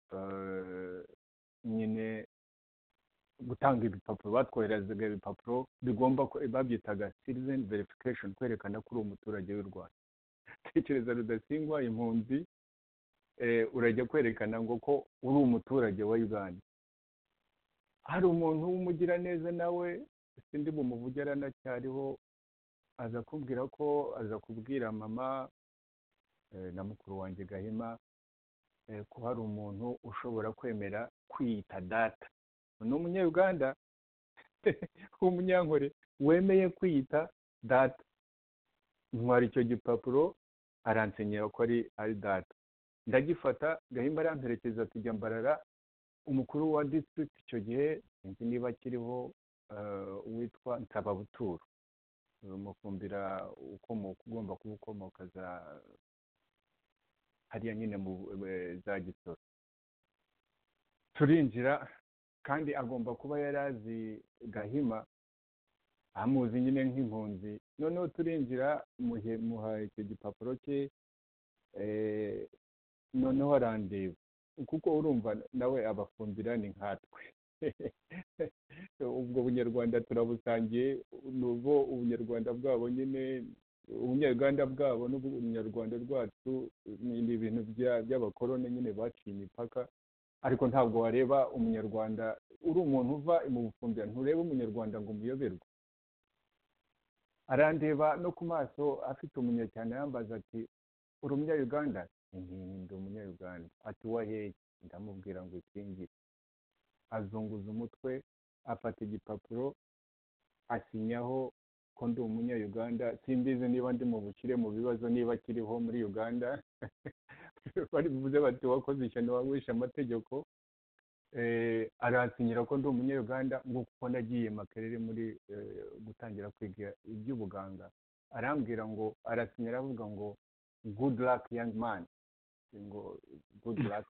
nyine gutanga ibipapuro, batwoherezaga ibipapuro bigomba, babyitaga citizen verification, kwerekana ko uri umuturage w'u Rwanda. Tekereza Rudasingwa, impunzi, urajya kwerekana ngo ko uri umuturage wa Uganda. Hari umuntu w'umugiraneza nawe sindi bumuvuge aranacyariho, aza kubwira ko aza kubwira mama na mukuru wanjye Gahima ko hari umuntu ushobora kwemera kwiyita data, ni umunyarwanda w'umunyankore wemeye kwiyita data. Ntwara icyo gipapuro, aransenyera ko ari ari data, ndagifata. Gahima aramperekeza tujya Mbarara. Umukuru wa district icyo gihe sinzi niba akiriho, witwa Nsababuturo, umufumbira ukomoka, ugomba kuba ukomoka za hariya nyine mu za Gisoro. Turinjira, kandi agomba kuba yari azi Gahima, amuzi nyine nk'impunzi. Noneho turinjira, muha icyo gipapuro cye, noneho arandeba, kuko urumva nawe abafumbira ni nkatwe. Ubwo bunyarwanda turabusangiye, n'ubwo ubunyarwanda bwabo nyine, ubunyarwanda bwabo n'ubunyarwanda rwacu ni ibintu by'abakoroni nyine baciye imipaka. Ariko ntabwo wareba umunyarwanda, uri umuntu uva mu bufumbira, ntureba umunyarwanda ngo umuyoberwe. Arandeba no ku maso afite umunya cyane, yambaza ati uri umunyarwanda? Ndi umunyarwanda. Ati waheye? Ndamubwira ngo ikingire. Azunguza umutwe, afata igipapuro, asinyaho ko ndi umunyarwanda. Simbizi niba ndi mu bukire, mu bibazo niba kiriho muri Uganda. Bari buvuze bati wakoze ishyano, wawishe amategeko. Arasinyira ko ndi umunyarwanda, ngo kuko nagiye Makerere muri gutangira kwiga iby'ubuganga. Arambwira ngo, arasinyira avuga ngo good luck young man, ngo good luck.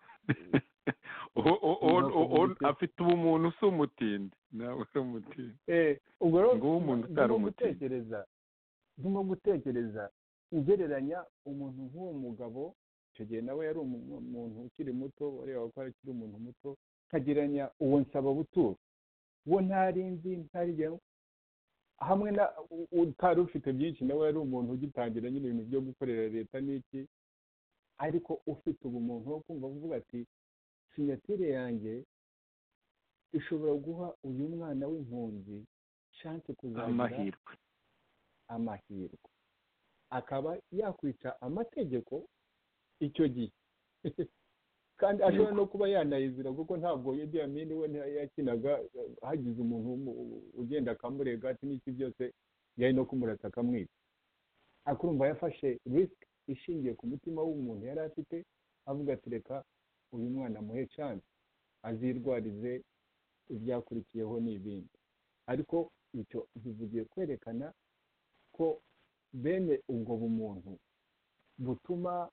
Afite ubumuntu si umutindi, nawe uri umutindi. Ubwo rero ndimo gutekereza ndimo gutekereza ugereranya umuntu nk'uwo mugabo. Icyo gihe nawe yari umuntu ukiri muto, wareba ko akiri umuntu muto. Kageranya uwo Nsababuturo, uwo ntari nzi, ntari hamwe na utari ufite byinshi, nawe yari umuntu ugitangira nyine ibintu byo gukorera leta n'iki, ariko ufite ubumuntu wo kumva kuvuga ati sinyatire yanjye ishobora guha uyu mwana w'impunzi chance kuzagira amahirwe amahirwe akaba yakwica amategeko icyo gihe. Kandi ashobora no kuba yanayizira, kuko ntabwo Idi Amin we yakinaga hagize umuntu ugenda akamurega ati n'iki byose yari no kumurata akamwica. Akurumva yafashe risk ishingiye ku mutima w'umuntu yari afite, avuga ati reka uyu mwana muhe chance azirwarize ibyakurikiyeho n'ibindi. Ariko icyo bivugiye kwerekana ko bene ubwo bumuntu butuma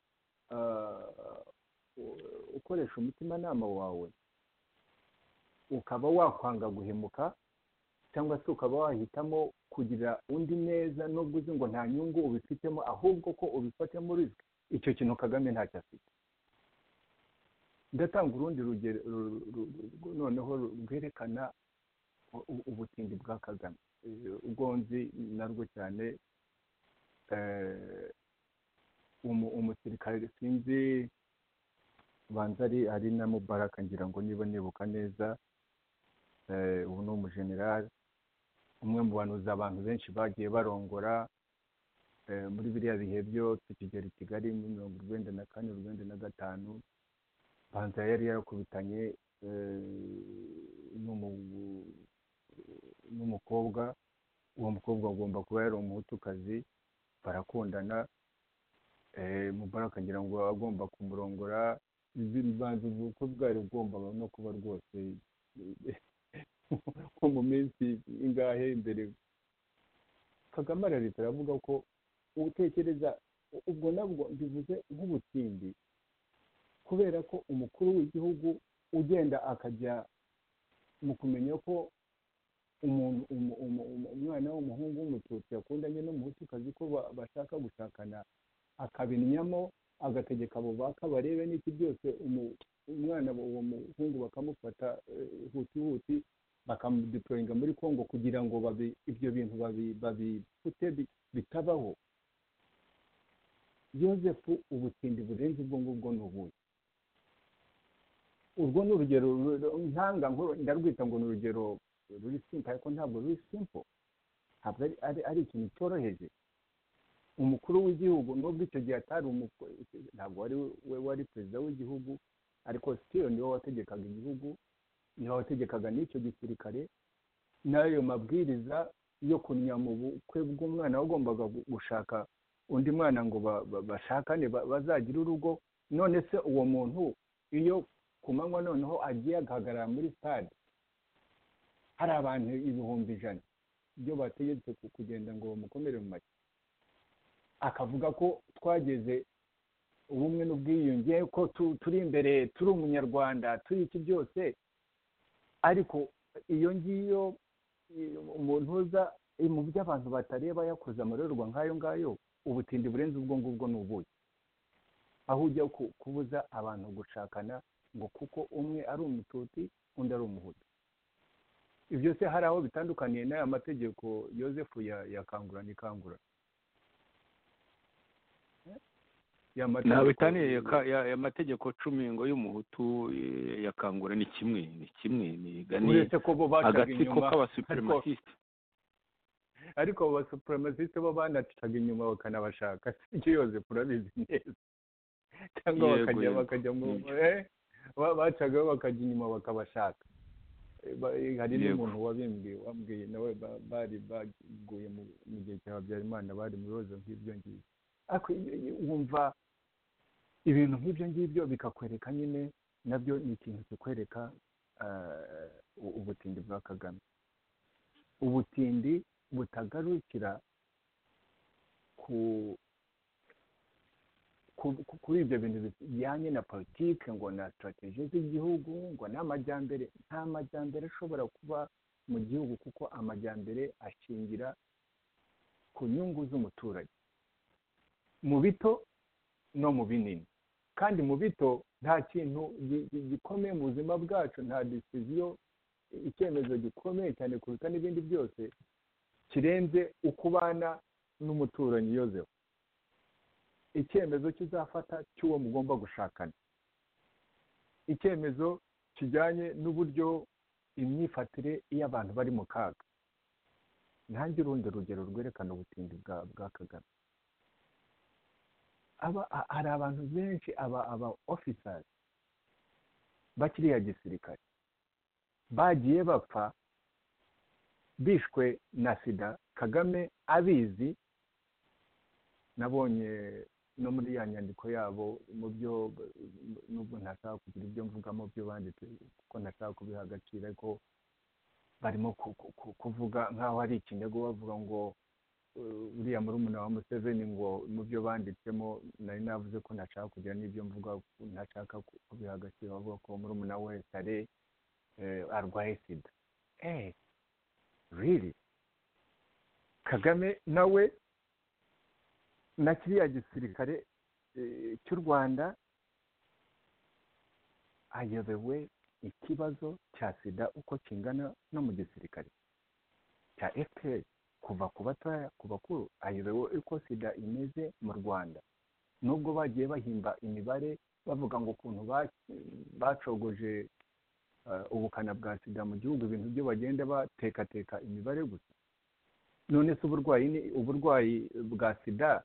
ukoresha umutimanama wawe, ukaba wakwanga guhemuka, cyangwa se ukaba wahitamo kugira undi neza nubwo uzi ngo nta nyungu ubifitemo, ahubwo ko ubifatemo risk. Icyo kintu Kagame ntacyo afite. Ndatanga urundi rugero noneho rwerekana ubutindi bwa Kagame. Ubwo nzi narwo cyane, umusirikare sinzi banza ari ari na Mubaraka, ngira ngo niba nibuka neza, ubu ni umujenerali, umwe mu bantu abantu benshi bagiye barongora muri biriya bihe byo tukigera i Kigali muri mirongo urwenda na kane urwenda na gatanu. Banza yari yarakubitanye n'umukobwa. Uwo mukobwa agomba kuba yari umuhutukazi, barakundana. Mubaraka ngira ngo agomba kumurongora. Banza uko bwari bugomba no kuba rwose nko mu minsi ingahe imbere. Kagame ararita aravuga ko utekereza ubwo nabwo bivuze nk'ubutindi, kubera ko umukuru w'igihugu ugenda akajya mu kumenya ko umuntu umwana w'umuhungu w'umututsi yakundanye n'umuhutukazi ko bashaka gushakana akabinyamo agategeka abo baka barebe n'iki byose umwana uwo muhungu bakamufata huti huti bakamudeployinga muri Kongo kugira ngo ibyo bintu babifute bitabaho. Yosefu ubutindi burenze ubwo ngubwo n'ubuye. Urwo ni urugero ntanga ndarwita ngo ni urugero ruri simple, ariko ntabwo ruri simple, ntabwo ari ikintu cyoroheje. Umukuru w'igihugu nubwo icyo gihe atari ntabwo wari we wari perezida w'igihugu, ariko still niwe wategekaga igihugu, niwe wategekaga n'icyo gisirikare, n'ayo mabwiriza yo kunya mu bukwe bw'umwana wagombaga gushaka undi mwana ngo bashakane bazagira urugo. None se uwo muntu iyo ku manywa noneho agiye agahagarara muri stade hari abantu ibihumbi ijana byo bategetse kugenda ngo bamukomere mu mashyi, akavuga ko twageze ubumwe n'ubwiyunge, ko turi imbere, turi umunyarwanda, turi iki byose, ariko iyo ngiyo umuntu uza mu byo abantu batareba yakoze amarorerwa nk'ayo ngayo, ubutindi burenze ubwo ngubwo ni ubuye. Aho ujya kubuza abantu gushakana ngo kuko umwe ari umututsi undi ari umuhutu. Ibyo se hari aho bitandukaniye n'aya mategeko Yosefu yakangura n'ikangura? nta bitaniye ya mategeko cumi ngo y'umuhutu yakangura ni kimwe ni kimwe ni gani agatsiko k'abasupremacisite, ariko abasupremacisite bo banacaga inyuma bakanabashaka. Icyo Yosefu urabizi neza, cyangwa bakajya bakajya mu bacagaho bakajya inyuma bakabashaka. Hari n'umuntu wabimbwiye wambwiye nawe bari baguye mu gihe cya Habyarimana, bari mu bibazo nk'ibyo ngibyo. Ariko wumva ibintu nk'ibyo ngibyo bikakwereka nyine nabyo ni ikintu kikwereka ubutindi bwa Kagame. Ubutindi butagarukira ku kuri ibyo bintu bijyanye na politiki ngo na strategy z'igihugu ngo n'amajyambere. Nta majyambere ashobora kuba mu gihugu kuko amajyambere ashingira ku nyungu z'umuturage, mu bito no mu binini. Kandi mu bito nta kintu gikomeye mu buzima bwacu, nta decision, icyemezo gikomeye cyane kuruta n'ibindi byose kirenze ukubana n'umuturanyi Yosefu. Icyemezo kizafata cy'uwo mugomba gushakana, icyemezo kijyanye n'uburyo imyifatire y'abantu bari mu kaga. Ntange urundi rugero rwerekana ubutindi bwa Kagame. Hari abantu benshi aba aba officers bakiriya gisirikare bagiye bapfa bishwe na sida, Kagame abizi. Nabonye no muri ya nyandiko yabo mu byo nubwo ntashaka kugira ibyo mvugamo byo banditse kuko ntashaka kubiha agaciro, ariko barimo kuvuga nk'aho ari ikinego, bavuga ngo uriya murumuna wa Museveni ngo mu byo banditsemo nari navuze ko ntashaka kugira n'ibyo mvuga, ntashaka kubiha agaciro, bavuga ko murumuna we Sare arwaye sida. Eh, really? Kagame nawe na kiriya gisirikare cy'u Rwanda ayobewe ikibazo cya sida uko kingana no mu gisirikare cya F P R, kuva ku batoya ku bakuru. Ayobewe uko sida imeze mu Rwanda, nubwo bagiye bahimba imibare bavuga ngo ukuntu bacogoje ubukana bwa sida mu gihugu, ibintu byo bagenda batekateka imibare gusa. None se uburwayi ni uburwayi bwa sida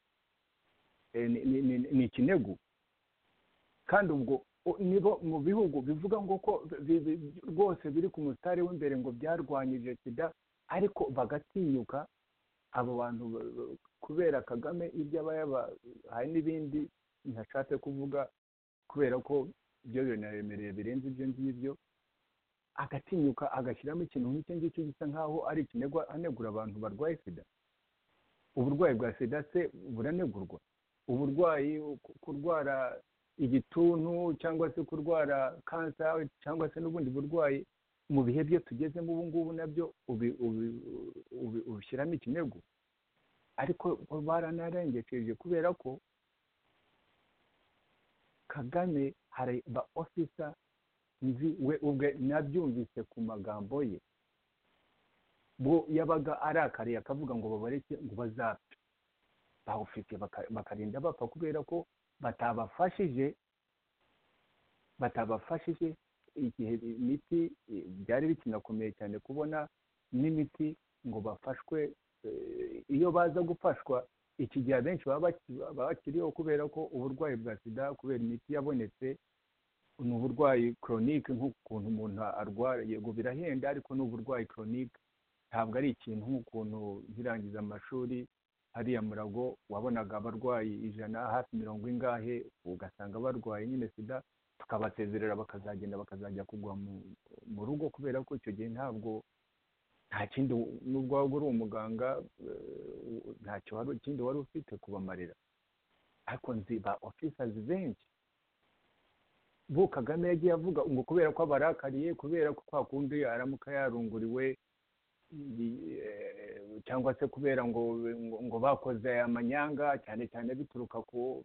ni ikinego? Kandi ubwo nibo mu bihugu bivuga ngo ko rwose biri ku mustari w'imbere ngo byarwanyije sida, ariko bagatinyuka abo bantu kubera Kagame ibyo aba yaba. Hari n'ibindi ntashatse kuvuga kubera ko byo binaremereye birenze ibyo ngibyo, agatinyuka agashyiramo ikintu nk'icyo ngicyo gisa nk'aho ari ikinego, anegura abantu barwaye sida. Uburwayi bwa sida se buranegurwa? Uburwayi kurwara igituntu cyangwa se kurwara kansa cyangwa se n'ubundi burwayi mu bihe byo tugezemo ubu ngubu nabyo ubishyiramo ikinego, ariko baranarengekeje kubera ko Kagame hari ba ofisa nzi we ubwe nabyumvise ku magambo ye, bo yabaga arakariye akavuga ngo babareke ngo bazapfe, ba ofisi bakarinda bapfa kubera ko batabafashije batabafashije igihe imiti byari bikinakomeye cyane kubona n'imiti ngo bafashwe. Iyo baza gufashwa iki gihe benshi baba bakiriho kubera ko uburwayi bwa sida kubera imiti yabonetse ni uburwayi chronique nk'ukuntu umuntu arwara, yego birahenda ariko ni uburwayi chronique, ntabwo ari ikintu nk'ukuntu birangiza amashuri hariya Murago wabonaga abarwayi ijana hafi mirongo ingahe ugasanga barwaye nyine sida, tukabasezerera bakazagenda bakazajya kugwa mu rugo kubera ko icyo gihe ntabwo nta kindi, nubwo waba uri umuganga ntacyo wari ikindi wari ufite kubamarira. Ariko nzi ba officers benshi bo Kagame yagiye avuga ngo kubera ko abarakariye, kubera ko kwa kundi aramuka yarunguriwe cyangwa se kubera ngo ngo bakoze amanyanga cyane cyane bituruka ku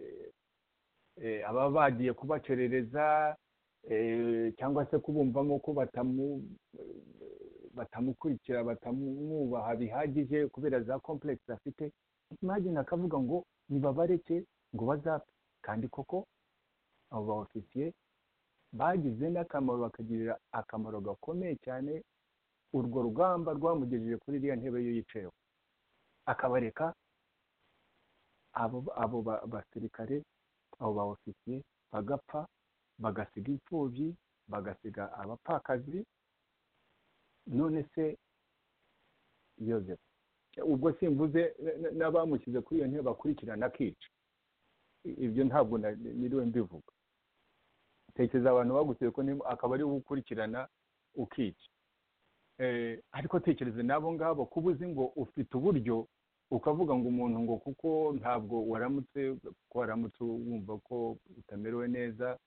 aba bagiye kubacerereza cyangwa se kubumvamo ko batamu batamukurikira batamwubaha bihagije kubera za complex afite. Imagine akavuga ngo nibabareke ngo bazapfe, kandi koko abo ba ofisiye bagize n'akamaro, bakagirira akamaro gakomeye cyane urwo rugamba rwamugejeje kuri iriya ntebe yo yicayeho, akabareka abo abo basirikare abo ba ofisiye bagapfa, bagasiga imfubyi, bagasiga abapfakazi. None se Joseph, ubwo simvuze n'abamushyize kuri iyo ntebe bakurikirana akica, ibyo ntabwo niriwe mbivuga. Tekereza abantu bagusize ko akaba ari gukurikirana ukica, ariko tekereza nabo ngabo kuba uzi ngo ufite uburyo ukavuga ngo umuntu ngo kuko ntabwo waramutse ko waramutse wumva ko utamerewe neza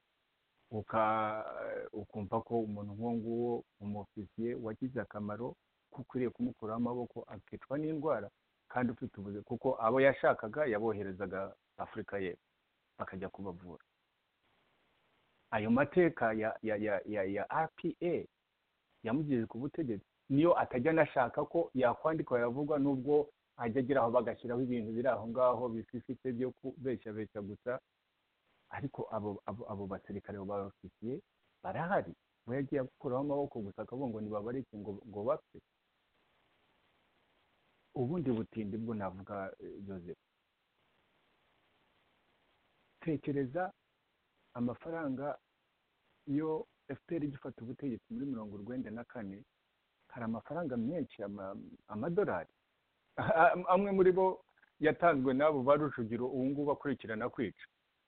ukumva ko umuntu nk'uwo nguwo umufisiye wagize akamaro ko ukwiriye kumukuraho amaboko akicwa n'indwara kandi ufite ubuze, kuko abo yashakaga yaboherezaga Afurika y'Epfo bakajya kubavura. Ayo mateka ya ya ya ya ya R P A yamugejeje ku butegetsi, niyo atajya anashaka ko yakwandikwa yavugwa, nubwo ajya agira aho bagashyiraho ibintu biri aho ngaho bifite byo kubeshya beshya gusa, ariko abo abo abo basirikare b'abafisiye barahari. We yagiye gukuraho amaboko gusa akavuga ngo nibabareke ngo ngo bapfe. Ubundi butindi bwo navuga Joseph, tekereza amafaranga yo F P R igifata ubutegetsi muri mirongo urwenda na kane, hari amafaranga menshi amadolari amwe muri bo yatanzwe n'abo barushugiro ubu ngubu bakurikirana kwica,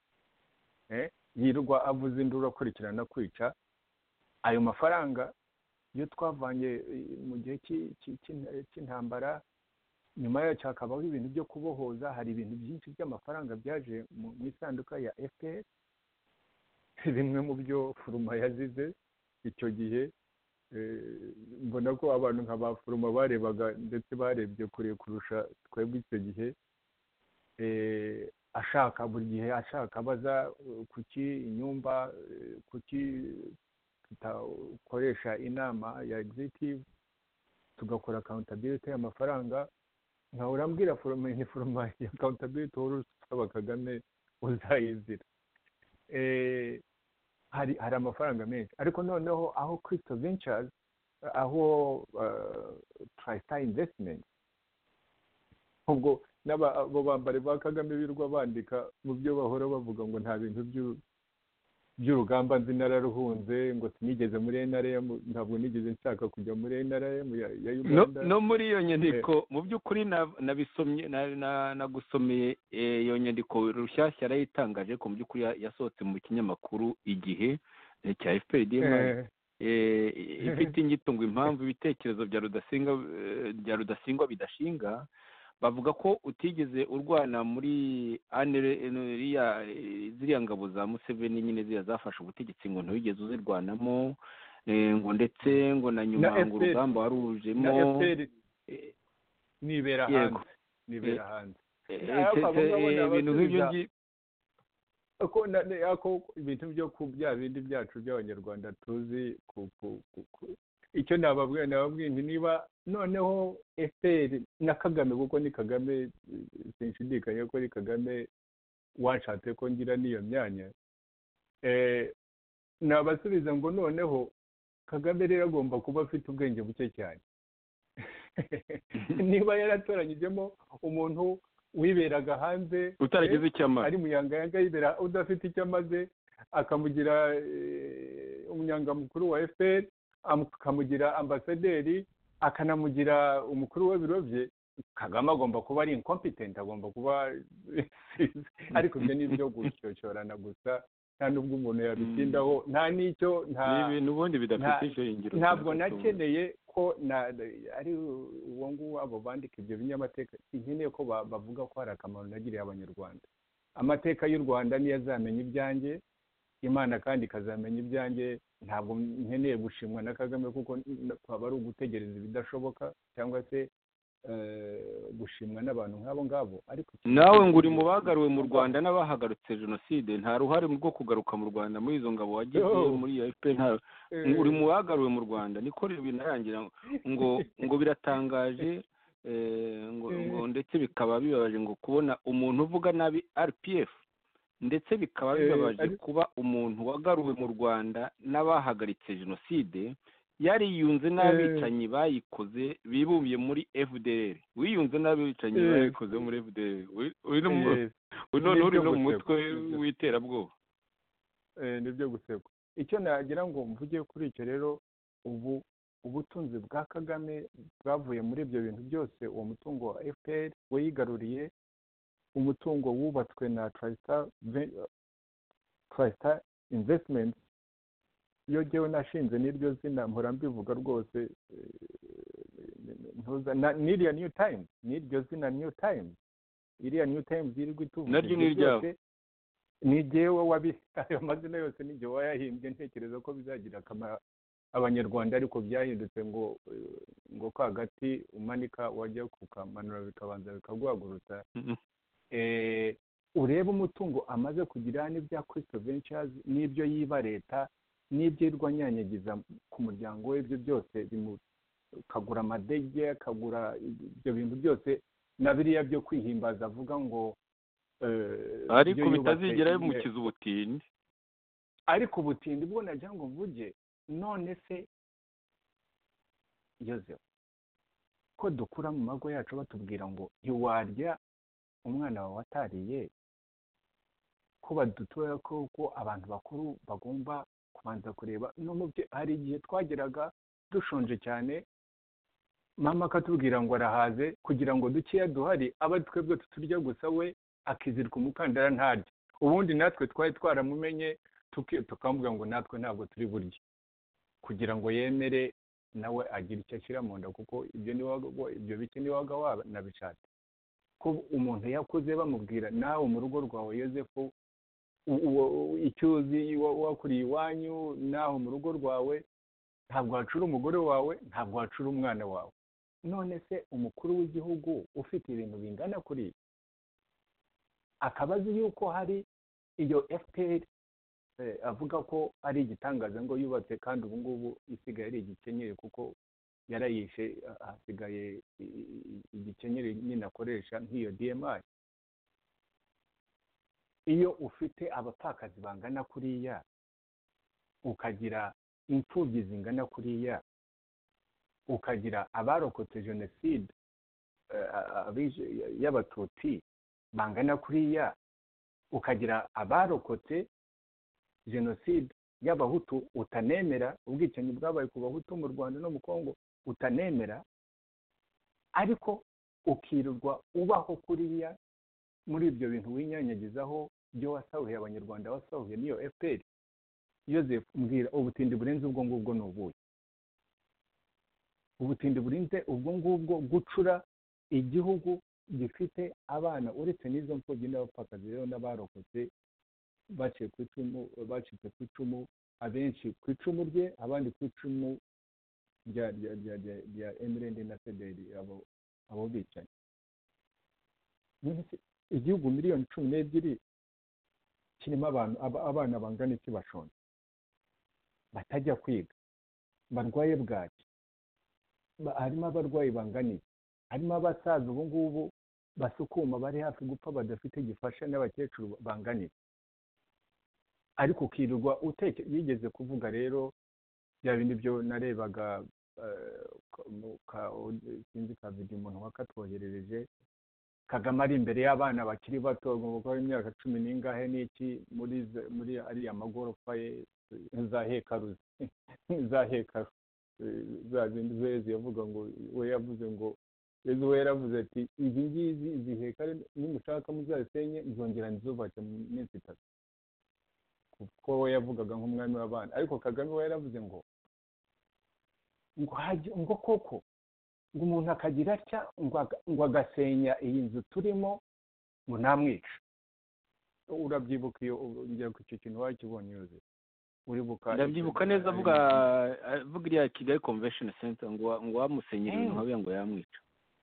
yirwa avuze induru akurikirana kwica. Ayo mafaranga yo twavanye mu gihe cy'intambara, nyuma yacu hakabaho ibintu byo kubohoza, hari ibintu byinshi by'amafaranga byaje mu isanduka ya F P R. Bimwe mu byo Furuma yazize icyo gihe, mbona ko abantu nka ba Furuma barebaga ndetse barebye kure kurusha twebwe icyo gihe, ashaka buri gihe ashaka abaza kuki inyumba, kuki tutakoresha inama ya executive tugakora accountability y'amafaranga. nka urambwira Furuma ni Furuma ya accountability wari usaba Kagame uzayizira. hari hari amafaranga menshi, ariko noneho aho Crystal Ventures, aho uh, TriStar Investment, ubwo n'abo bambare ba Kagame birwa bandika mu byo bahora bavuga ngo nta bintu by'urugamba nzi nararuhunze, ngo sinigeze muri N R M, ntabwo nigeze nshaka kujya muri N R M ya Uganda. No muri iyo nyandiko mu by'ukuri nabisomye nagusomeye iyo nyandiko rushyashya yarayitangaje ko mu by'ukuri yasohotse mu kinyamakuru Igihe cya F P R D M, ifite inyito ngo impamvu ibitekerezo bya Rudasingwa bya Rudasingwa bidashinga. Bavuga ko utigeze urwana muri ziriya ngabo za Museveni nyine ziriya zafashe ubutegetsi, ngo ntiwigeze uzirwanamo, ngo ndetse ngo na nyuma ngo urugamba warujemo na F P R nibera hanze nibera hanze ibintu nk'ibyo ako ako ibintu byo ku bya bindi byacu by'abanyarwanda tuzi icyo nababwiye nababwiye niba noneho F P R na Kagame kuko ni Kagame sinshidikanya ko ari Kagame washatse ko ngira n'iyo myanya eh nabasubiza ngo noneho Kagame rero agomba kuba afite ubwenge buke cyane niba yaratoranyijemo umuntu wiberaga hanze utarageze icyamaze ari muyangayanga yibera udafite icyo amaze akamugira umunyangamukuru wa F P R akamugira ambasaderi akanamugira umukuru w'ibiro bye Kagame agomba kuba ari incompetent agomba kuba ariko ibyo ni ibyo gushyosyorana gusa nta nubwo umuntu yabitindaho nta n'icyo nta ibintu ubundi bidafite ishingiro ntabwo nakeneye ko ari uwo nguwo abo bandika ibyo binyamateka nkeneye ko bavuga ko hari akamaro nagiriye abanyarwanda amateka y'u Rwanda niyo azamenya ibyanjye Imana kandi ikazamenya ibyanjye ntabwo nkeneye gushimwa na Kagame kuko twaba ari ugutegereza ibidashoboka cyangwa se gushimwa n'abantu nk'abo ngabo ariko nawe ngo uri mu bagaruwe mu Rwanda n'abahagarutse jenoside nta ruhare rwo kugaruka mu Rwanda muri izo ngabo wagize muri F P R uri mu bagaruwe mu Rwanda niko binarangira ngo ngo biratangaje ngo ngo ndetse bikaba bibabaje ngo kubona umuntu uvuga nabi R P F ndetse bikaba bibabaje kuba umuntu wagaruwe mu Rwanda n'abahagaritse jenoside yariyunze n'abicanyi bayikoze bibumbiye muri F D L wiyunze n'abicanyi bayikoze muri F D L uri no mu mutwe w'iterabwoba nibyo gusekwa icyo nagira ngo mvuge kuri icyo rero ubu ubutunzi bwa Kagame bwavuye muri ibyo bintu byose uwo mutungo wa F P R we yigaruriye umutungo wubatswe na Tristar Tristar Investments iyo jyewe nashinze n'iryo zina mpora mbivuga rwose n'iriya New Times n'iryo zina New Times iriya New Times yirirwa ituvuga naryo ni iryawe ni jyewe wabi ayo mazina yose ni jyewe wayahimbye ntekereza ko bizagira akamaro abanyarwanda ariko byahindutse ngo ngo ka gati umanika wajya kukamanura bikabanza bikaguhagurutsa eh ureba umutungo amaze kugira n'ibya Crystal Ventures n'ibyo yiba leta n'ibyo irwanyanyagiza ku muryango we ibyo byose bimukagura amadege kagura ibyo bintu byose na biriya byo kwihimbaza avuga ngo ariko bitazigera bimukiza ubutindi ariko ubutindi bwo nagira ngo mvuge none se Yozefu ko dukura mu mago yacu batubwira ngo ntiwarya umwana wawe watariye ko badutoya ko abantu bakuru bagomba kubanza kureba no mu bye hari igihe twageraga dushonje cyane mama akatubwira ngo arahaze kugira ngo dukeya duhari aba twebwe tuturya gusa we akizirika umukandara ntarya ubundi natwe twari twaramumenye tukamubwira ngo natwe ntabwo turi burya kugira ngo yemere nawe agira icyo ashyira mu nda kuko ibyo ni ibyo bike ni waga wanabishatse ko umuntu yakuze bamubwira nawe mu rugo rwawe Yozefu icyuzi wakuriye iwanyu naho mu rugo rwawe ntabwo wacura umugore wawe ntabwo wacura umwana wawe none se umukuru w'igihugu ufite ibintu bingana kuri akaba azi yuko hari iyo F P R avuga ko ari igitangaza ngo yubatse kandi ubu ngubu isigaye ari igikenyeri kuko yarayishe hasigaye igikenyeri nyine akoresha nk'iyo D M I iyo ufite abapfakazi bangana kuriya ukagira imfubyi zingana kuriya ukagira abarokotse jenoside y'abatutsi bangana kuriya ukagira abarokotse jenoside y'abahutu utanemera ubwicanyi bwabaye ku bahutu mu Rwanda no mu Kongo utanemera ariko ukirirwa ubaho kuriya muri ibyo bintu winyanyagizaho byo wasahuye abanyarwanda wasahuye niyo F P R Yozefu mbwira ubutindi burenze ubwo ngubwo ni ubuye ubutindi burenze ubwo ngubwo gucura igihugu gifite abana uretse n'izo mfubyi n'abapfakazi rero n'abarokotse baciye ku icumu bacitse ku icumu abenshi ku icumu rye abandi ku icumu rya rya rya rya rya emirende na federi abo abo bicanyi. Igihugu miliyoni cumi n'ebyiri kirimo abantu abana bangana iki bashonje batajya kwiga barwaye bwaki, harimo abarwayi bangana iki, harimo abasaza ubu ngubu basukuma bari hafi gupfa badafite gifasha n'abakecuru bangana iki. Ariko ukirirwa uteke yigeze kuvuga rero bya bindi byo narebaga sinzi ka video umuntu wakatwoherereje Kagame ari imbere y'abana bakiri bato ngo imyaka cumi n'ingahe n'iki muri muri ari amagorofa ye za hekaru za hekaru za zindi zeze yavuga ngo we yavuze ngo Yezu we yaravuze ati izi ngizi izi hekaru nimushaka muzasenye nzongera nzubake mu minsi itatu, kuko we yavugaga nk'umwami w'abana. Ariko Kagame we yaravuze ngo ngo ngo koko ngo umuntu akagira atya ngo agasenya iyi nzu turimo ngo namwica. Urabyibuka iyo ngira ku icyo kintu wakibonye yose uribuka? Ndabyibuka neza avuga avuga iriya Kigali Convention Center ngo ngo wamusenyera ibintu nkabiya ngo yamwica.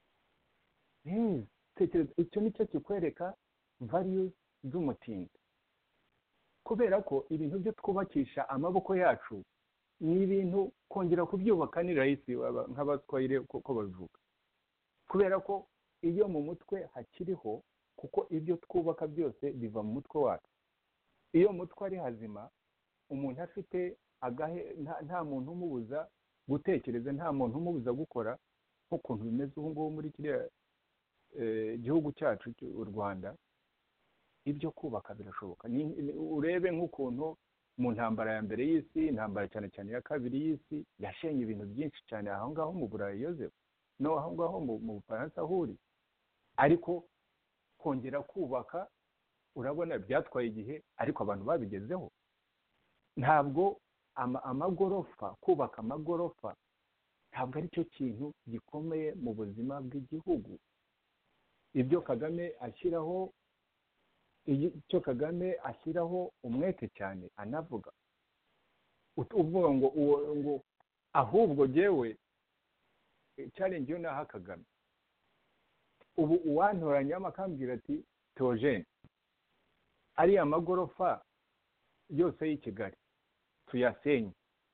Icyo nicyo kikwereka values z'umutindi, kubera ko ibintu byo twubakisha amaboko yacu ni ibintu kongera kubyubaka ni rahisi nk'abaswahili ko babivuga, kubera ko iyo mu mutwe hakiriho, kuko ibyo twubaka byose biva mu mutwe wacu. Iyo mutwe ari hazima, umuntu afite agahe nta muntu umubuza gutekereza, nta muntu umubuza gukora nk'ukuntu bimeze ubu ngubu muri kiriya gihugu cyacu u Rwanda. Ibyo kubaka birashoboka. Urebe nk'ukuntu mu ntambara ya mbere y'isi, intambara cyane cyane ya kabiri y'isi, yashenye ibintu byinshi cyane aho ngaho mu Burayi Yozefu, no aho ngaho mu Bufaransa huri. Ariko kongera kubaka urabona byatwaye igihe, ariko abantu babigezeho. Ntabwo amagorofa kubaka amagorofa ntabwo ari cyo kintu gikomeye mu buzima bw'igihugu. Ibyo Kagame ashyiraho icyo Kagame ashyiraho umwete cyane anavuga uvuga ngo ngo ahubwo jewe challenge yo naha Kagame ubu uwantoranya amakambwira ati Theogene ari amagorofa yose y'i Kigali tuyasenye,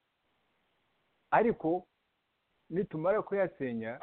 ariko nitumara kuyasenya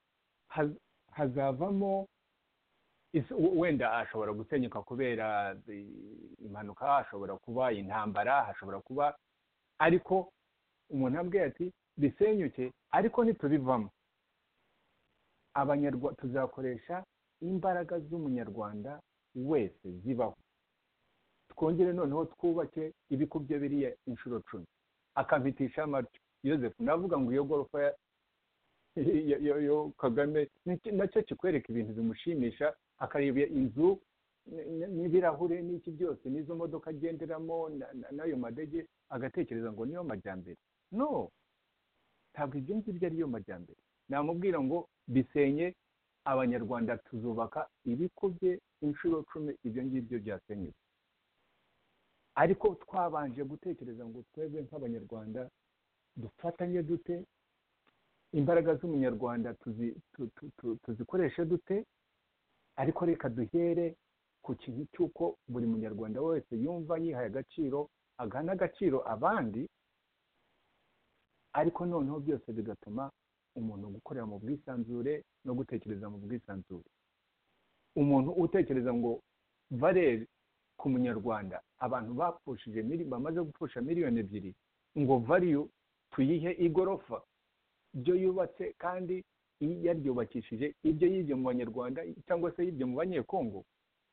hazavamo wenda ashobora gusenyuka kubera impanuka, hashobora kuba intambara, hashobora kuba, ariko umuntu abwiye ati bisenyuke ariko ntitubivamo. Abanyarwanda tuzakoresha imbaraga z'umunyarwanda wese zibaho, twongere noneho twubake ibikubye biriya inshuro cumi. Akampitisha amatyo Yozefu navuga ngo iyo gorofa yo Kagame nacyo kikwereka ibintu bimushimisha, akareba inzu n'ibirahure n'iki byose n'izo modoka agenderamo n'ayo madege, agatekereza ngo niyo majyambere. No, ntabwo ibyo ngibyo ariyo majyambere. Namubwira ngo bisenye, abanyarwanda tuzubaka ibikubye inshuro cumi ibyo ngibyo byasenyutse. Ariko twabanje gutekereza ngo twebwe nk'abanyarwanda dufatanye dute, imbaraga z'umunyarwanda tuzikoreshe dute, ariko reka duhere ku kintu cy'uko buri munyarwanda wese yumva yihaye agaciro, agana agaciro abandi, ariko noneho byose bigatuma umuntu gukorera mu bwisanzure no gutekereza mu bwisanzure. Umuntu utekereza ngo Valeri ku munyarwanda abantu bapfushije bamaze gupfusha miliyoni ebyiri, ngo value tuyihe igorofa byo yubatse kandi yaryubakishije ibyo yibye mu banyarwanda cyangwa se yibye mu banyekongo.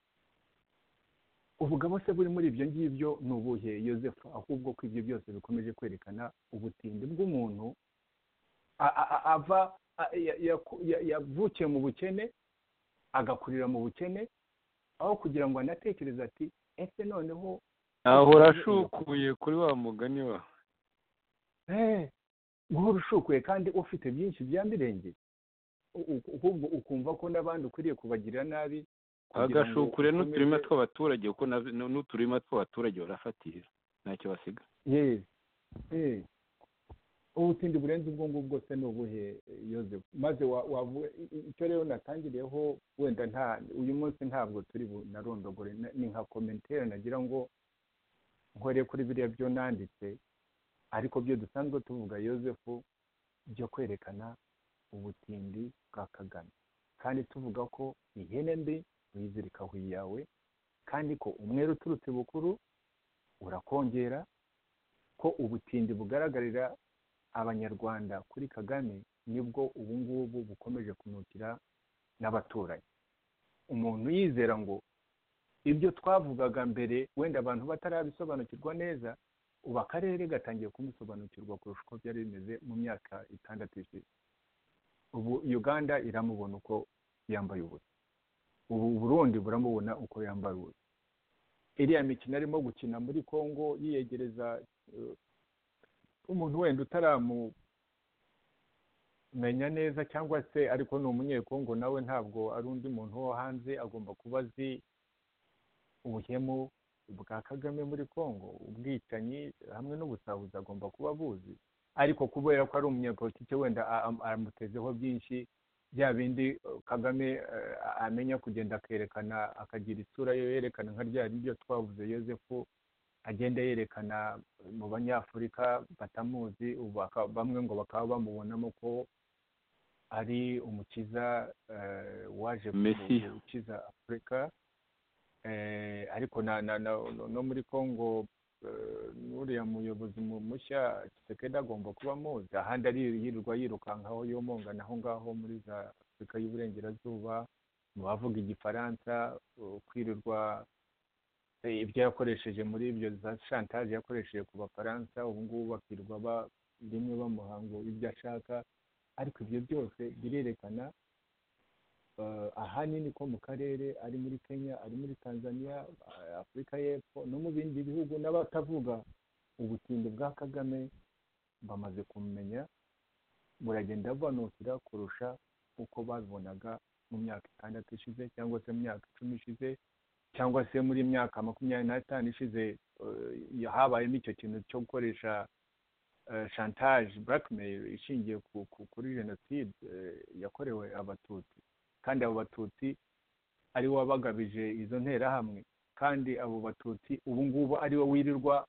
Ubugabo se buri muri ibyo ngibyo ni ubuhe Yozefu? Ahubwo ko ibyo byose bikomeje kwerekana ubutindi bw'umuntu ava yavukiye mu bukene agakurira mu bukene, aho kugira ngo anatekereze ati ese noneho ahora ashukuye kuri wa mugani wa eh guhora ushukuye kandi ufite byinshi bya mirenge, ahubwo ukumva ko n'abandi ukwiriye kubagirira nabi, agashukure n'uturima tw'abaturage, kuko n'uturima tw'abaturage barafatira ntacyo basiga. Yes, eh ubutindi burenze ubwo ngubwo bwose ni ubuhe Yozefu maze wavuga icyo rero natangiriyeho wenda nta uyu munsi ntabwo turi bunarondogore ni nka commentaire nagira ngo nkore kuri biriya byo nanditse ariko byo dusanzwe tuvuga Yozefu byo kwerekana ubutindi bwa Kagame kandi tuvuga ko ihene mbi wizirika yawe kandi ko umwere uturutse bukuru urakongera ko ubutindi bugaragarira abanyarwanda kuri Kagame nibwo ubu ngubu bukomeje kunukira n'abaturanyi umuntu yizera ngo ibyo twavugaga mbere wenda abantu batarabisobanukirwa neza ubu akarere gatangiye kumusobanukirwa kurusha uko byari bimeze mu myaka itandatu ishize ubu Uganda iramubona uko yambaye ubusa ubu Burundi buramubona uko yambaye ubusa iriya mikino arimo gukina muri Congo yiyegereza umuntu wenda utaramu menya neza cyangwa se ariko ni umunyekongo nawe ntabwo ari undi muntu wo hanze agomba kuba azi ubuhemu bwa Kagame muri Congo ubwicanyi hamwe n'ubusahuzi agomba kuba abuzi ariko kubera ko ari umunyepolitike wenda amutezeho byinshi bya bindi Kagame amenya kugenda akerekana akagira isura yo yerekana nka rya ryo twavuze Yozefu agenda yerekana mu banyafurika batamuzi bamwe ngo bakaba bamubonamo ko ari umukiza waje gukiza Afurika ariko no muri Congo n'uriya muyobozi mushya Tshisekedi agomba kuba muzi ahandi ari yirirwa yirukankaho yomonga naho ngaho muri za Afurika y'Uburengerazuba mu bavuga igifaransa kwirirwa ibyo yakoresheje muri ibyo za chantage yakoresheje ku bafaransa ubu ngubu bakirwa rimwe bamuhango ibyo ashaka ariko ibyo byose birerekana ahanini ko mu karere ari muri Kenya ari muri Tanzania Afurika y'Epfo no mu bindi bihugu n'abatavuga ubutindi bwa Kagame bamaze kumenya buragenda banukira kurusha uko babibonaga mu myaka itandatu ishize cyangwa se mu myaka icumi ishize cyangwa se muri myaka makumyabiri n'itanu ishize habayemo icyo kintu cyo gukoresha chantage blackmail ishingiye kuri jenoside yakorewe abatutsi kandi abo batutsi ari wo wabagabije izo nterahamwe kandi abo batutsi ubu ngubu ari wo wirirwa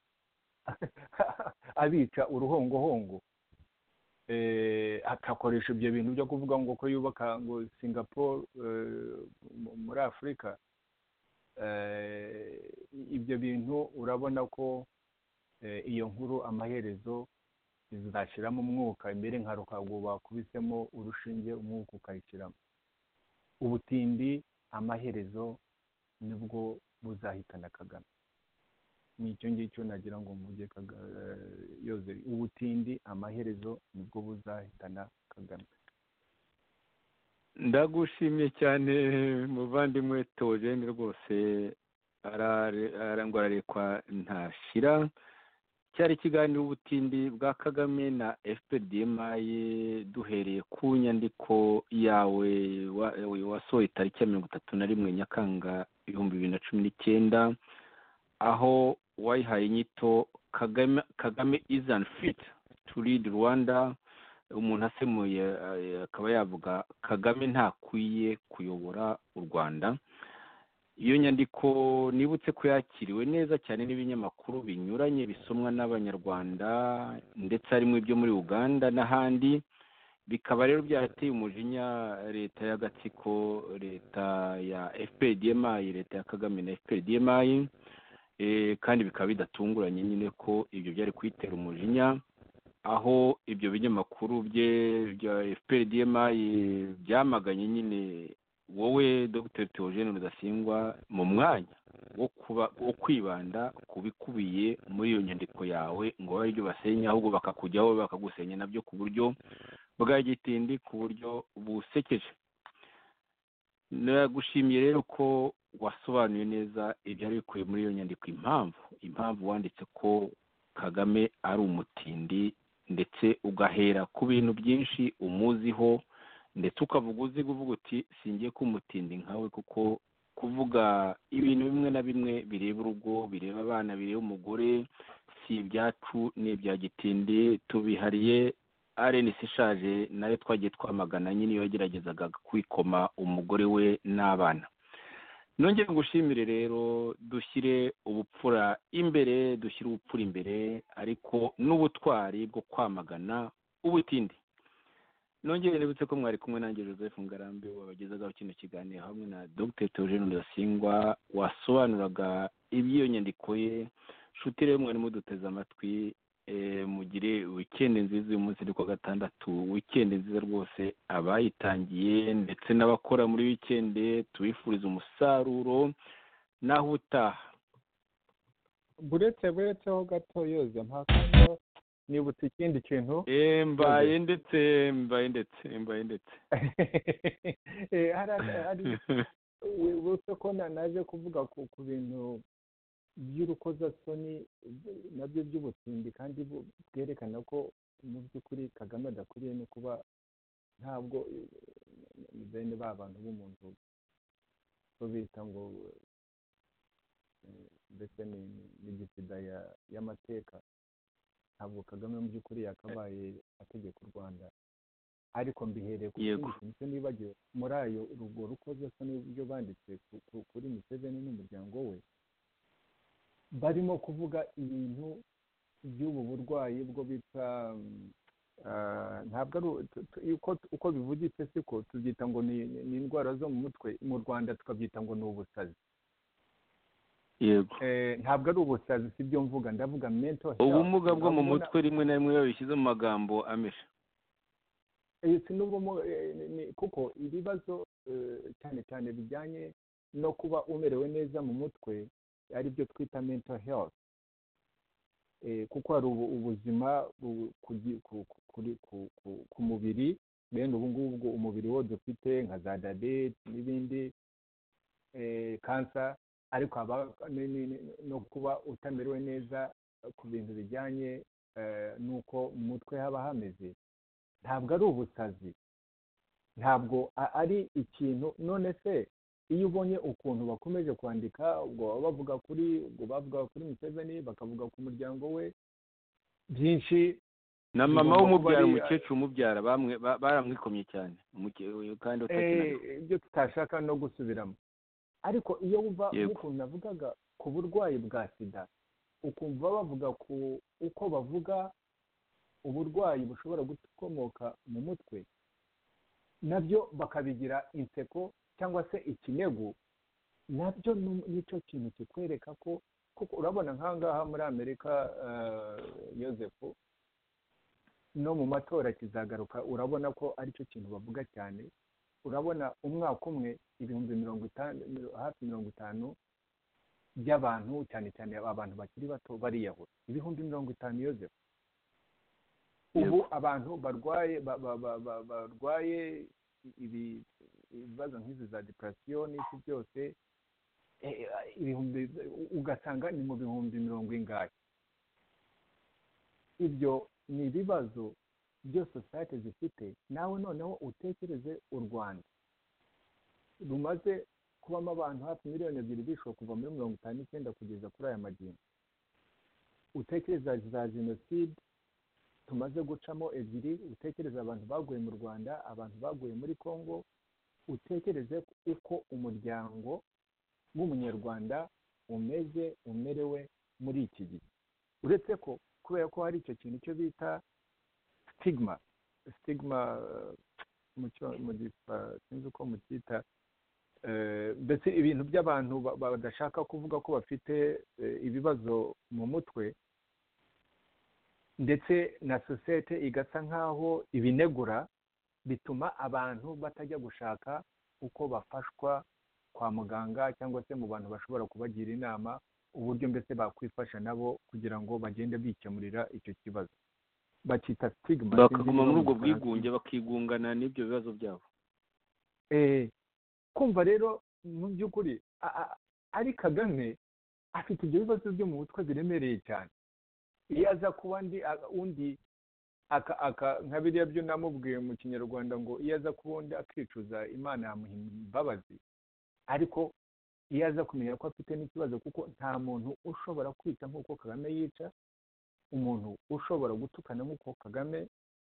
abica uruhongohongo akakoresha ibyo bintu byo kuvuga ngo ko yubaka ngo Singapore muri Afurika ibyo bintu urabona ko iyo nkuru amaherezo izashyiramo umwuka imbere nka rukago bakubisemo urushinge umwuka ukayishyiramo ubutindi amaherezo nibwo buzahitana Kagame nicyo ngicyo nagira ngo mvuge Yozefu ubutindi amaherezo nibwo buzahitana Kagame. Ndagushimye cyane muvandimwe Theogene rwose ararekwa ntashira cyari ikiganiro ubutindi bwa Kagame na F P R D M I duhereye ku nyandiko yawe wasohoye tariki ya mirongo itatu na rimwe Nyakanga ibihumbi bibiri na cumi n'icyenda aho wayihaye inyito Kagame Kagame is unfit to lead Rwanda umuntu asemuye akaba yavuga Kagame ntakwiye kuyobora u Rwanda. Iyo nyandiko nibutse ko yakiriwe neza cyane n'ibinyamakuru binyuranye bisomwa n'abanyarwanda ndetse harimo ibyo muri Uganda n'ahandi bikaba rero byarateye umujinya leta y'agatsiko leta ya F P R D M I leta ya Kagame na F P R D M I kandi bikaba bidatunguranye nyine ko ibyo byari kwitera umujinya aho ibyo binyamakuru bye bya F P R D M I byamaganye nyine wowe Dr Theogene Rudasingwa mu mwanya wo kuba wo kwibanda kubikubiye muri iyo nyandiko yawe ngo ari byo basenya ahubwo bakakujyaho bakagusenya nabyo ku buryo bwa gitindi ku buryo busekeje. Nagushimiye rero ko wasobanuye neza ibyo ari bikuye muri iyo nyandiko impamvu impamvu wanditse ko Kagame ari umutindi ndetse ugahera ku bintu byinshi umuziho ndetse ukavuga uzi kuvuga uti singiye kumutindi nkawe kuko kuvuga ibintu bimwe na bimwe bireba urugo bireba abana bireba umugore ati ibyacu ni ibya gitindi tubihariye arenisi ishaje nayo twagiye twamagana nyine iyo yageragezaga kwikoma umugore we n'abana. Nongeye ngushimire rero, dushyire ubupfura imbere, dushyire ubupfura imbere ariko n'ubutwari bwo kwamagana ubutindi. Nongeye nibutse ko mwari kumwe nanjye Joseph Ngarambe wabagezagaho kino kiganiro hamwe na Dr Theogene Rudasingwa wasobanuraga iby'iyo nyandiko ye. Nshuti rero mwari muduteze amatwi, mugire weekend nziza. Uyu munsi ni kuwa gatandatu, weekend nziza rwose abayitangiye ndetse n'abakora muri weekend, tubifuriza umusaruro naho utaha. buretse buretseho gato yoza mpakanya nibutse ikindi kintu eh mbaye ndetse mbaye ndetse mbaye ndetse eh hari wese ko naje kuvuga ku bintu by'urukozasoni nabyo by'ubutindi kandi bwerekana ko mu by'ukuri Kagame adakwiriye no kuba ntabwo bene ba bantu b'umuntu so bita ngo ndetse n'igisida y'amateka. Ntabwo Kagame mu by'ukuri yakabaye ategeka u Rwanda, ariko mbihereye ku kintu nibagiwe muri ayo urwo rukozasoni n'ibyo banditse kuri Museveni n'umuryango we, barimo kuvuga ibintu by'ubu burwayi bwo bita ntabwo ari uko bivugitse siko tubyita ngo ni indwara zo mu mutwe, mu Rwanda tukabyita ngo ni ubusazi. Yego, ntabwo ari ubusazi sibyo mvuga, ndavuga mental health, ubumuga bwo mu mutwe rimwe na rimwe babishyize mu magambo amesha. sinubwo kuko ibibazo cyane cyane bijyanye no kuba umerewe neza mu mutwe ari byo twita mental health, kuko hari ubuzima ku mubiri, bene ubu ngubu umubiri wo dufite nka za diyabete n'ibindi kansa, ariko haba no kuba utamerewe neza ku bintu bijyanye n'uko mu mutwe haba hameze. Ntabwo ari ubusazi, ntabwo ari ikintu. None se iyo ubonye ukuntu bakomeje kwandika, ubwo bavuga kuri ubwo bavuga kuri Museveni, bakavuga ku muryango we byinshi, na mama w'umubyara, umukecuru umubyara bamwe baramwikomye cyane kandi utakinana ibyo tutashaka no gusubiramo. Ariko iyo wumva ukuntu navugaga ku burwayi bwa sida, ukumva bavuga ku uko bavuga uburwayi bushobora gukomoka mu mutwe, nabyo bakabigira inseko cyangwa se ikinego, nabyo nicyo kintu kikwereka ko kuko urabona nk'ahangaha muri Amerika, Yosefu, no mu matora kizagaruka, urabona ko aricyo kintu bavuga cyane. Urabona umwaka umwe ibihumbi mirongo itanu hafi mirongo itanu by'abantu, cyane cyane abantu bakiri bato bariyahura, ibihumbi mirongo itanu Yosefu. Ubu abantu barwaye barwaye ibibazo nk'izi za depression n'iki byose, ibihumbi ugasanga ni mu bihumbi mirongo ingahe. Ibyo ni ibibazo byo society zifite. Nawe noneho utekereze u Rwanda rumaze kubamo abantu hafi miliyoni ebyiri bishwe kuva muri mirongo itanu n'icyenda kugeza kuri aya magingo. Utekereza za jenoside tumaze gucamo ebyiri, utekereza abantu baguye mu Rwanda, abantu baguye muri Congo, utekereze uko umuryango w'umunyarwanda umeze umerewe muri iki gihe. Uretse ko kubera ko hari icyo kintu cyo bita stigma stigma mu gifa sinzi uko mucyita, mbese ibintu by'abantu badashaka kuvuga ko bafite ibibazo mu mutwe, ndetse na sosiyete igasa nk'aho ibinegura, bituma abantu batajya gushaka uko bafashwa kwa muganga cyangwa se mu bantu bashobora kubagira inama uburyo mbese bakwifasha nabo kugira ngo bagende bikemurira icyo kibazo. Bakita stigma, bakaguma muri ubwo bwigunge, bakigungana n'ibyo bibazo byabo. Eh, kumva rero mu by'ukuri ari Kagame afite ibyo bibazo byo mu mutwe biremereye cyane. Iyo aza kuba undi nka biriya byo namubwiye mu Kinyarwanda ngo iyo aza kuba undi akicuza Imana yamuha imbabazi, ariko iyo aza kumenya ko afite n'ikibazo, kuko nta muntu ushobora kwita nk'uko Kagame yica, umuntu ushobora gutukana nk'uko Kagame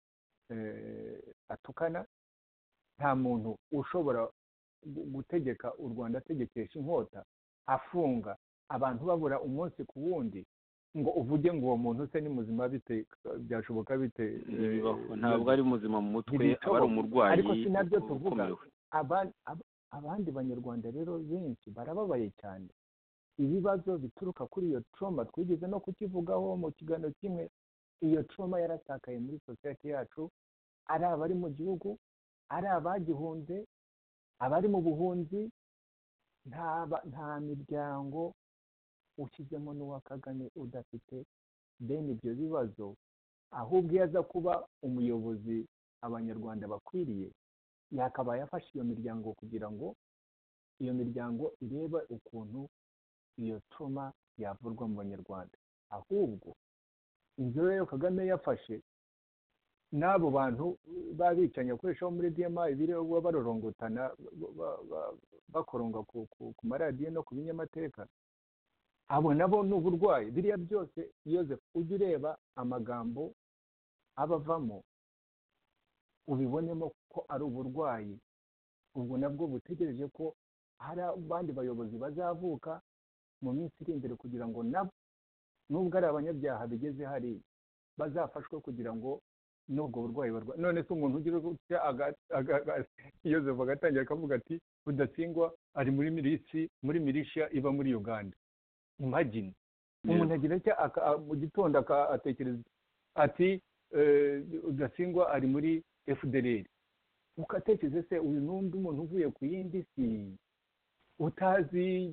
atukana, nta muntu ushobora gutegeka u Rwanda ategekesha inkota, afunga abantu babura umunsi ku wundi, ngo uvuge ngo uwo muntu se ni muzima bite, byashoboka bite? Ntabwo ari muzima mu mutwe, aba ari umurwayi. Ariko si nabyo tuvuga. Abandi banyarwanda rero benshi barababaye cyane. Ibibazo bituruka kuri iyo trauma twigeze no kukivugaho mu kiganiro kimwe. Iyo trauma yaratakaye muri society yacu, ari abari mu gihugu, ari abagihunze, abari mu buhunzi, nta nta miryango ukizemo n'uwa Kagame udafite bene ibyo bibazo. Ahubwo iyo aza kuba umuyobozi abanyarwanda bakwiriye, yakabaye afashe iyo miryango kugira ngo iyo miryango irebe ukuntu iyo trauma yavurwa mu banyarwanda. Ahubwo inzira yo Kagame yafashe n'abo bantu babicanye akoreshaho muri D M I biriwe barorongotana bakoronga ku maradiyo no ku binyamateka, abo nabo ni uburwayi. Biriya byose Joseph ujya ureba amagambo abavamo ubibonemo ko ari uburwayi. Ubwo nabwo butegereje ko hari abandi bayobozi bazavuka mu minsi iri imbere kugira ngo nabo nubwo ari abanyabyaha bigeze hari bazafashwe kugira ngo nubwo burwayi barwa. None se umuntu ugira gutya Joseph agatangira akavuga ati Rudasingwa ari muri milisi muri milisha iba muri Uganda. Imagine umuntu agira cya mu gitondo akatekereza ati Rudasingwa ari muri F D L R. Ukatekereza se uyu n'undi umuntu uvuye ku yindi si utazi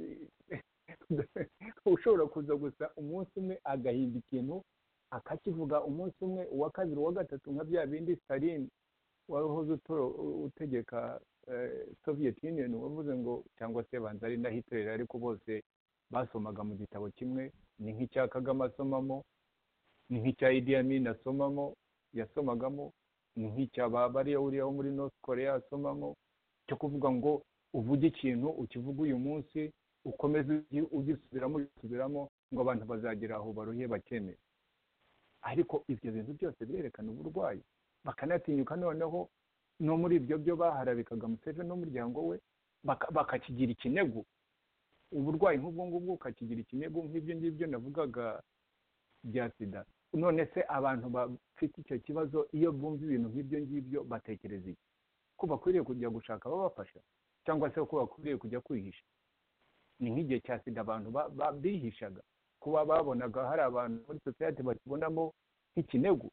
ushobora kuza gusa umunsi umwe agahinda ikintu akakivuga umunsi umwe, uwa kabiri uwa gatatu, nka bya bindi Stalin wahoze utegeka Soviet Union wavuze ngo, cyangwa se banza ari na Hitler, ariko bose basomaga mu gitabo kimwe. Ni nk'icya Kagame asomamo, ni nk'icya Idi Amin asomamo yasomagamo, ni nk'icya bariya uriya wo muri North Korea asomamo, cyo kuvuga ngo uvuge ikintu ukivuga uyu munsi ukomeze ugisubiramo ugisubiramo ngo abantu bazagera aho baruhiye bakene. Ariko ibyo bintu byose birerekana uburwayi, bakanatinyuka noneho no muri ibyo byo baharabikaga Museveni n'umuryango we bakakigira ikinego. Uburwayi nk'ubwo ngubwo ukakigira ikinego nk'ibyo ngibyo navugaga bya sida. None se abantu bafite icyo kibazo iyo bumva ibintu nk'ibyo ngibyo batekereza iki? Ko bakwiriye kujya gushaka ababafasha cyangwa se ko bakwiriye kujya kwihisha? Ni nk'igihe cya sida abantu bihishaga, kuba babonaga hari abantu muri society bakibonamo nk'ikinego.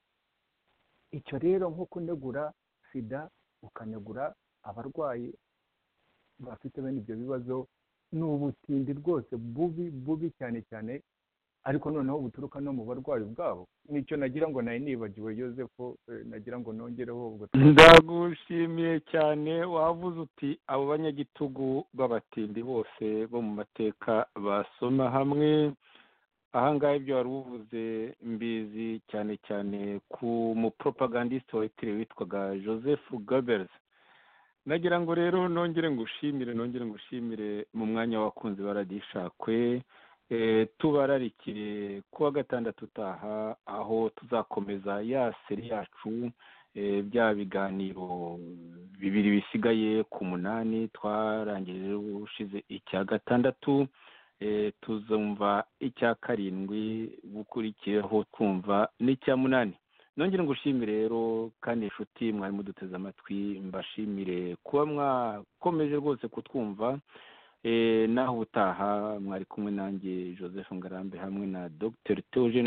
Icyo rero nko kunegura sida ukanegura abarwayi bafite bene ibyo bibazo ni ubutindi rwose bubi bubi cyane cyane, ariko noneho buturuka no mu barwayi ubwabo. Nicyo nagira ngo nayo nibagiwe Joseph, nagira ngo nongereho ubwo. Ndagushimiye cyane, wavuze uti abo banyagitugu b'abatindi bose bo mu mateka basoma hamwe. Ahangaha ibyo wari uvuze mbizi cyane cyane ku mupropagandiste witiriwe witwaga Joseph Goebbels. Nagira ngo rero nongere ngushimire nongere ngushimire mu mwanya wakunze baradishakwe. E, tubararikire kuwa gatandatu utaha aho tuzakomeza ya seri yacu, e, bya biganiro bibiri bisigaye ku munani twarangije ushize icya gatandatu. E, tuzumva icya karindwi gukurikiyeho twumva n'icya munani. Nongere ngushimire rero kandi inshuti mwari muduteze amatwi, mbashimire kuba mwakomeje rwose kutwumva. E, naho utaha mwari kumwe nanjye Joseph Ngarambe hamwe na Doctor Theogene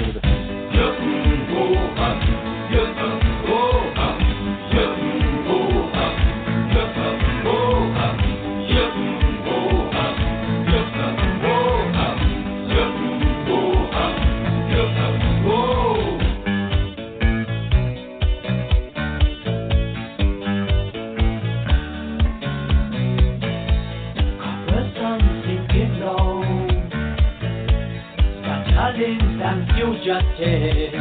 and future tense,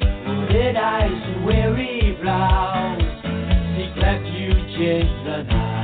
red eyes, weary brows, seek refuge in the night.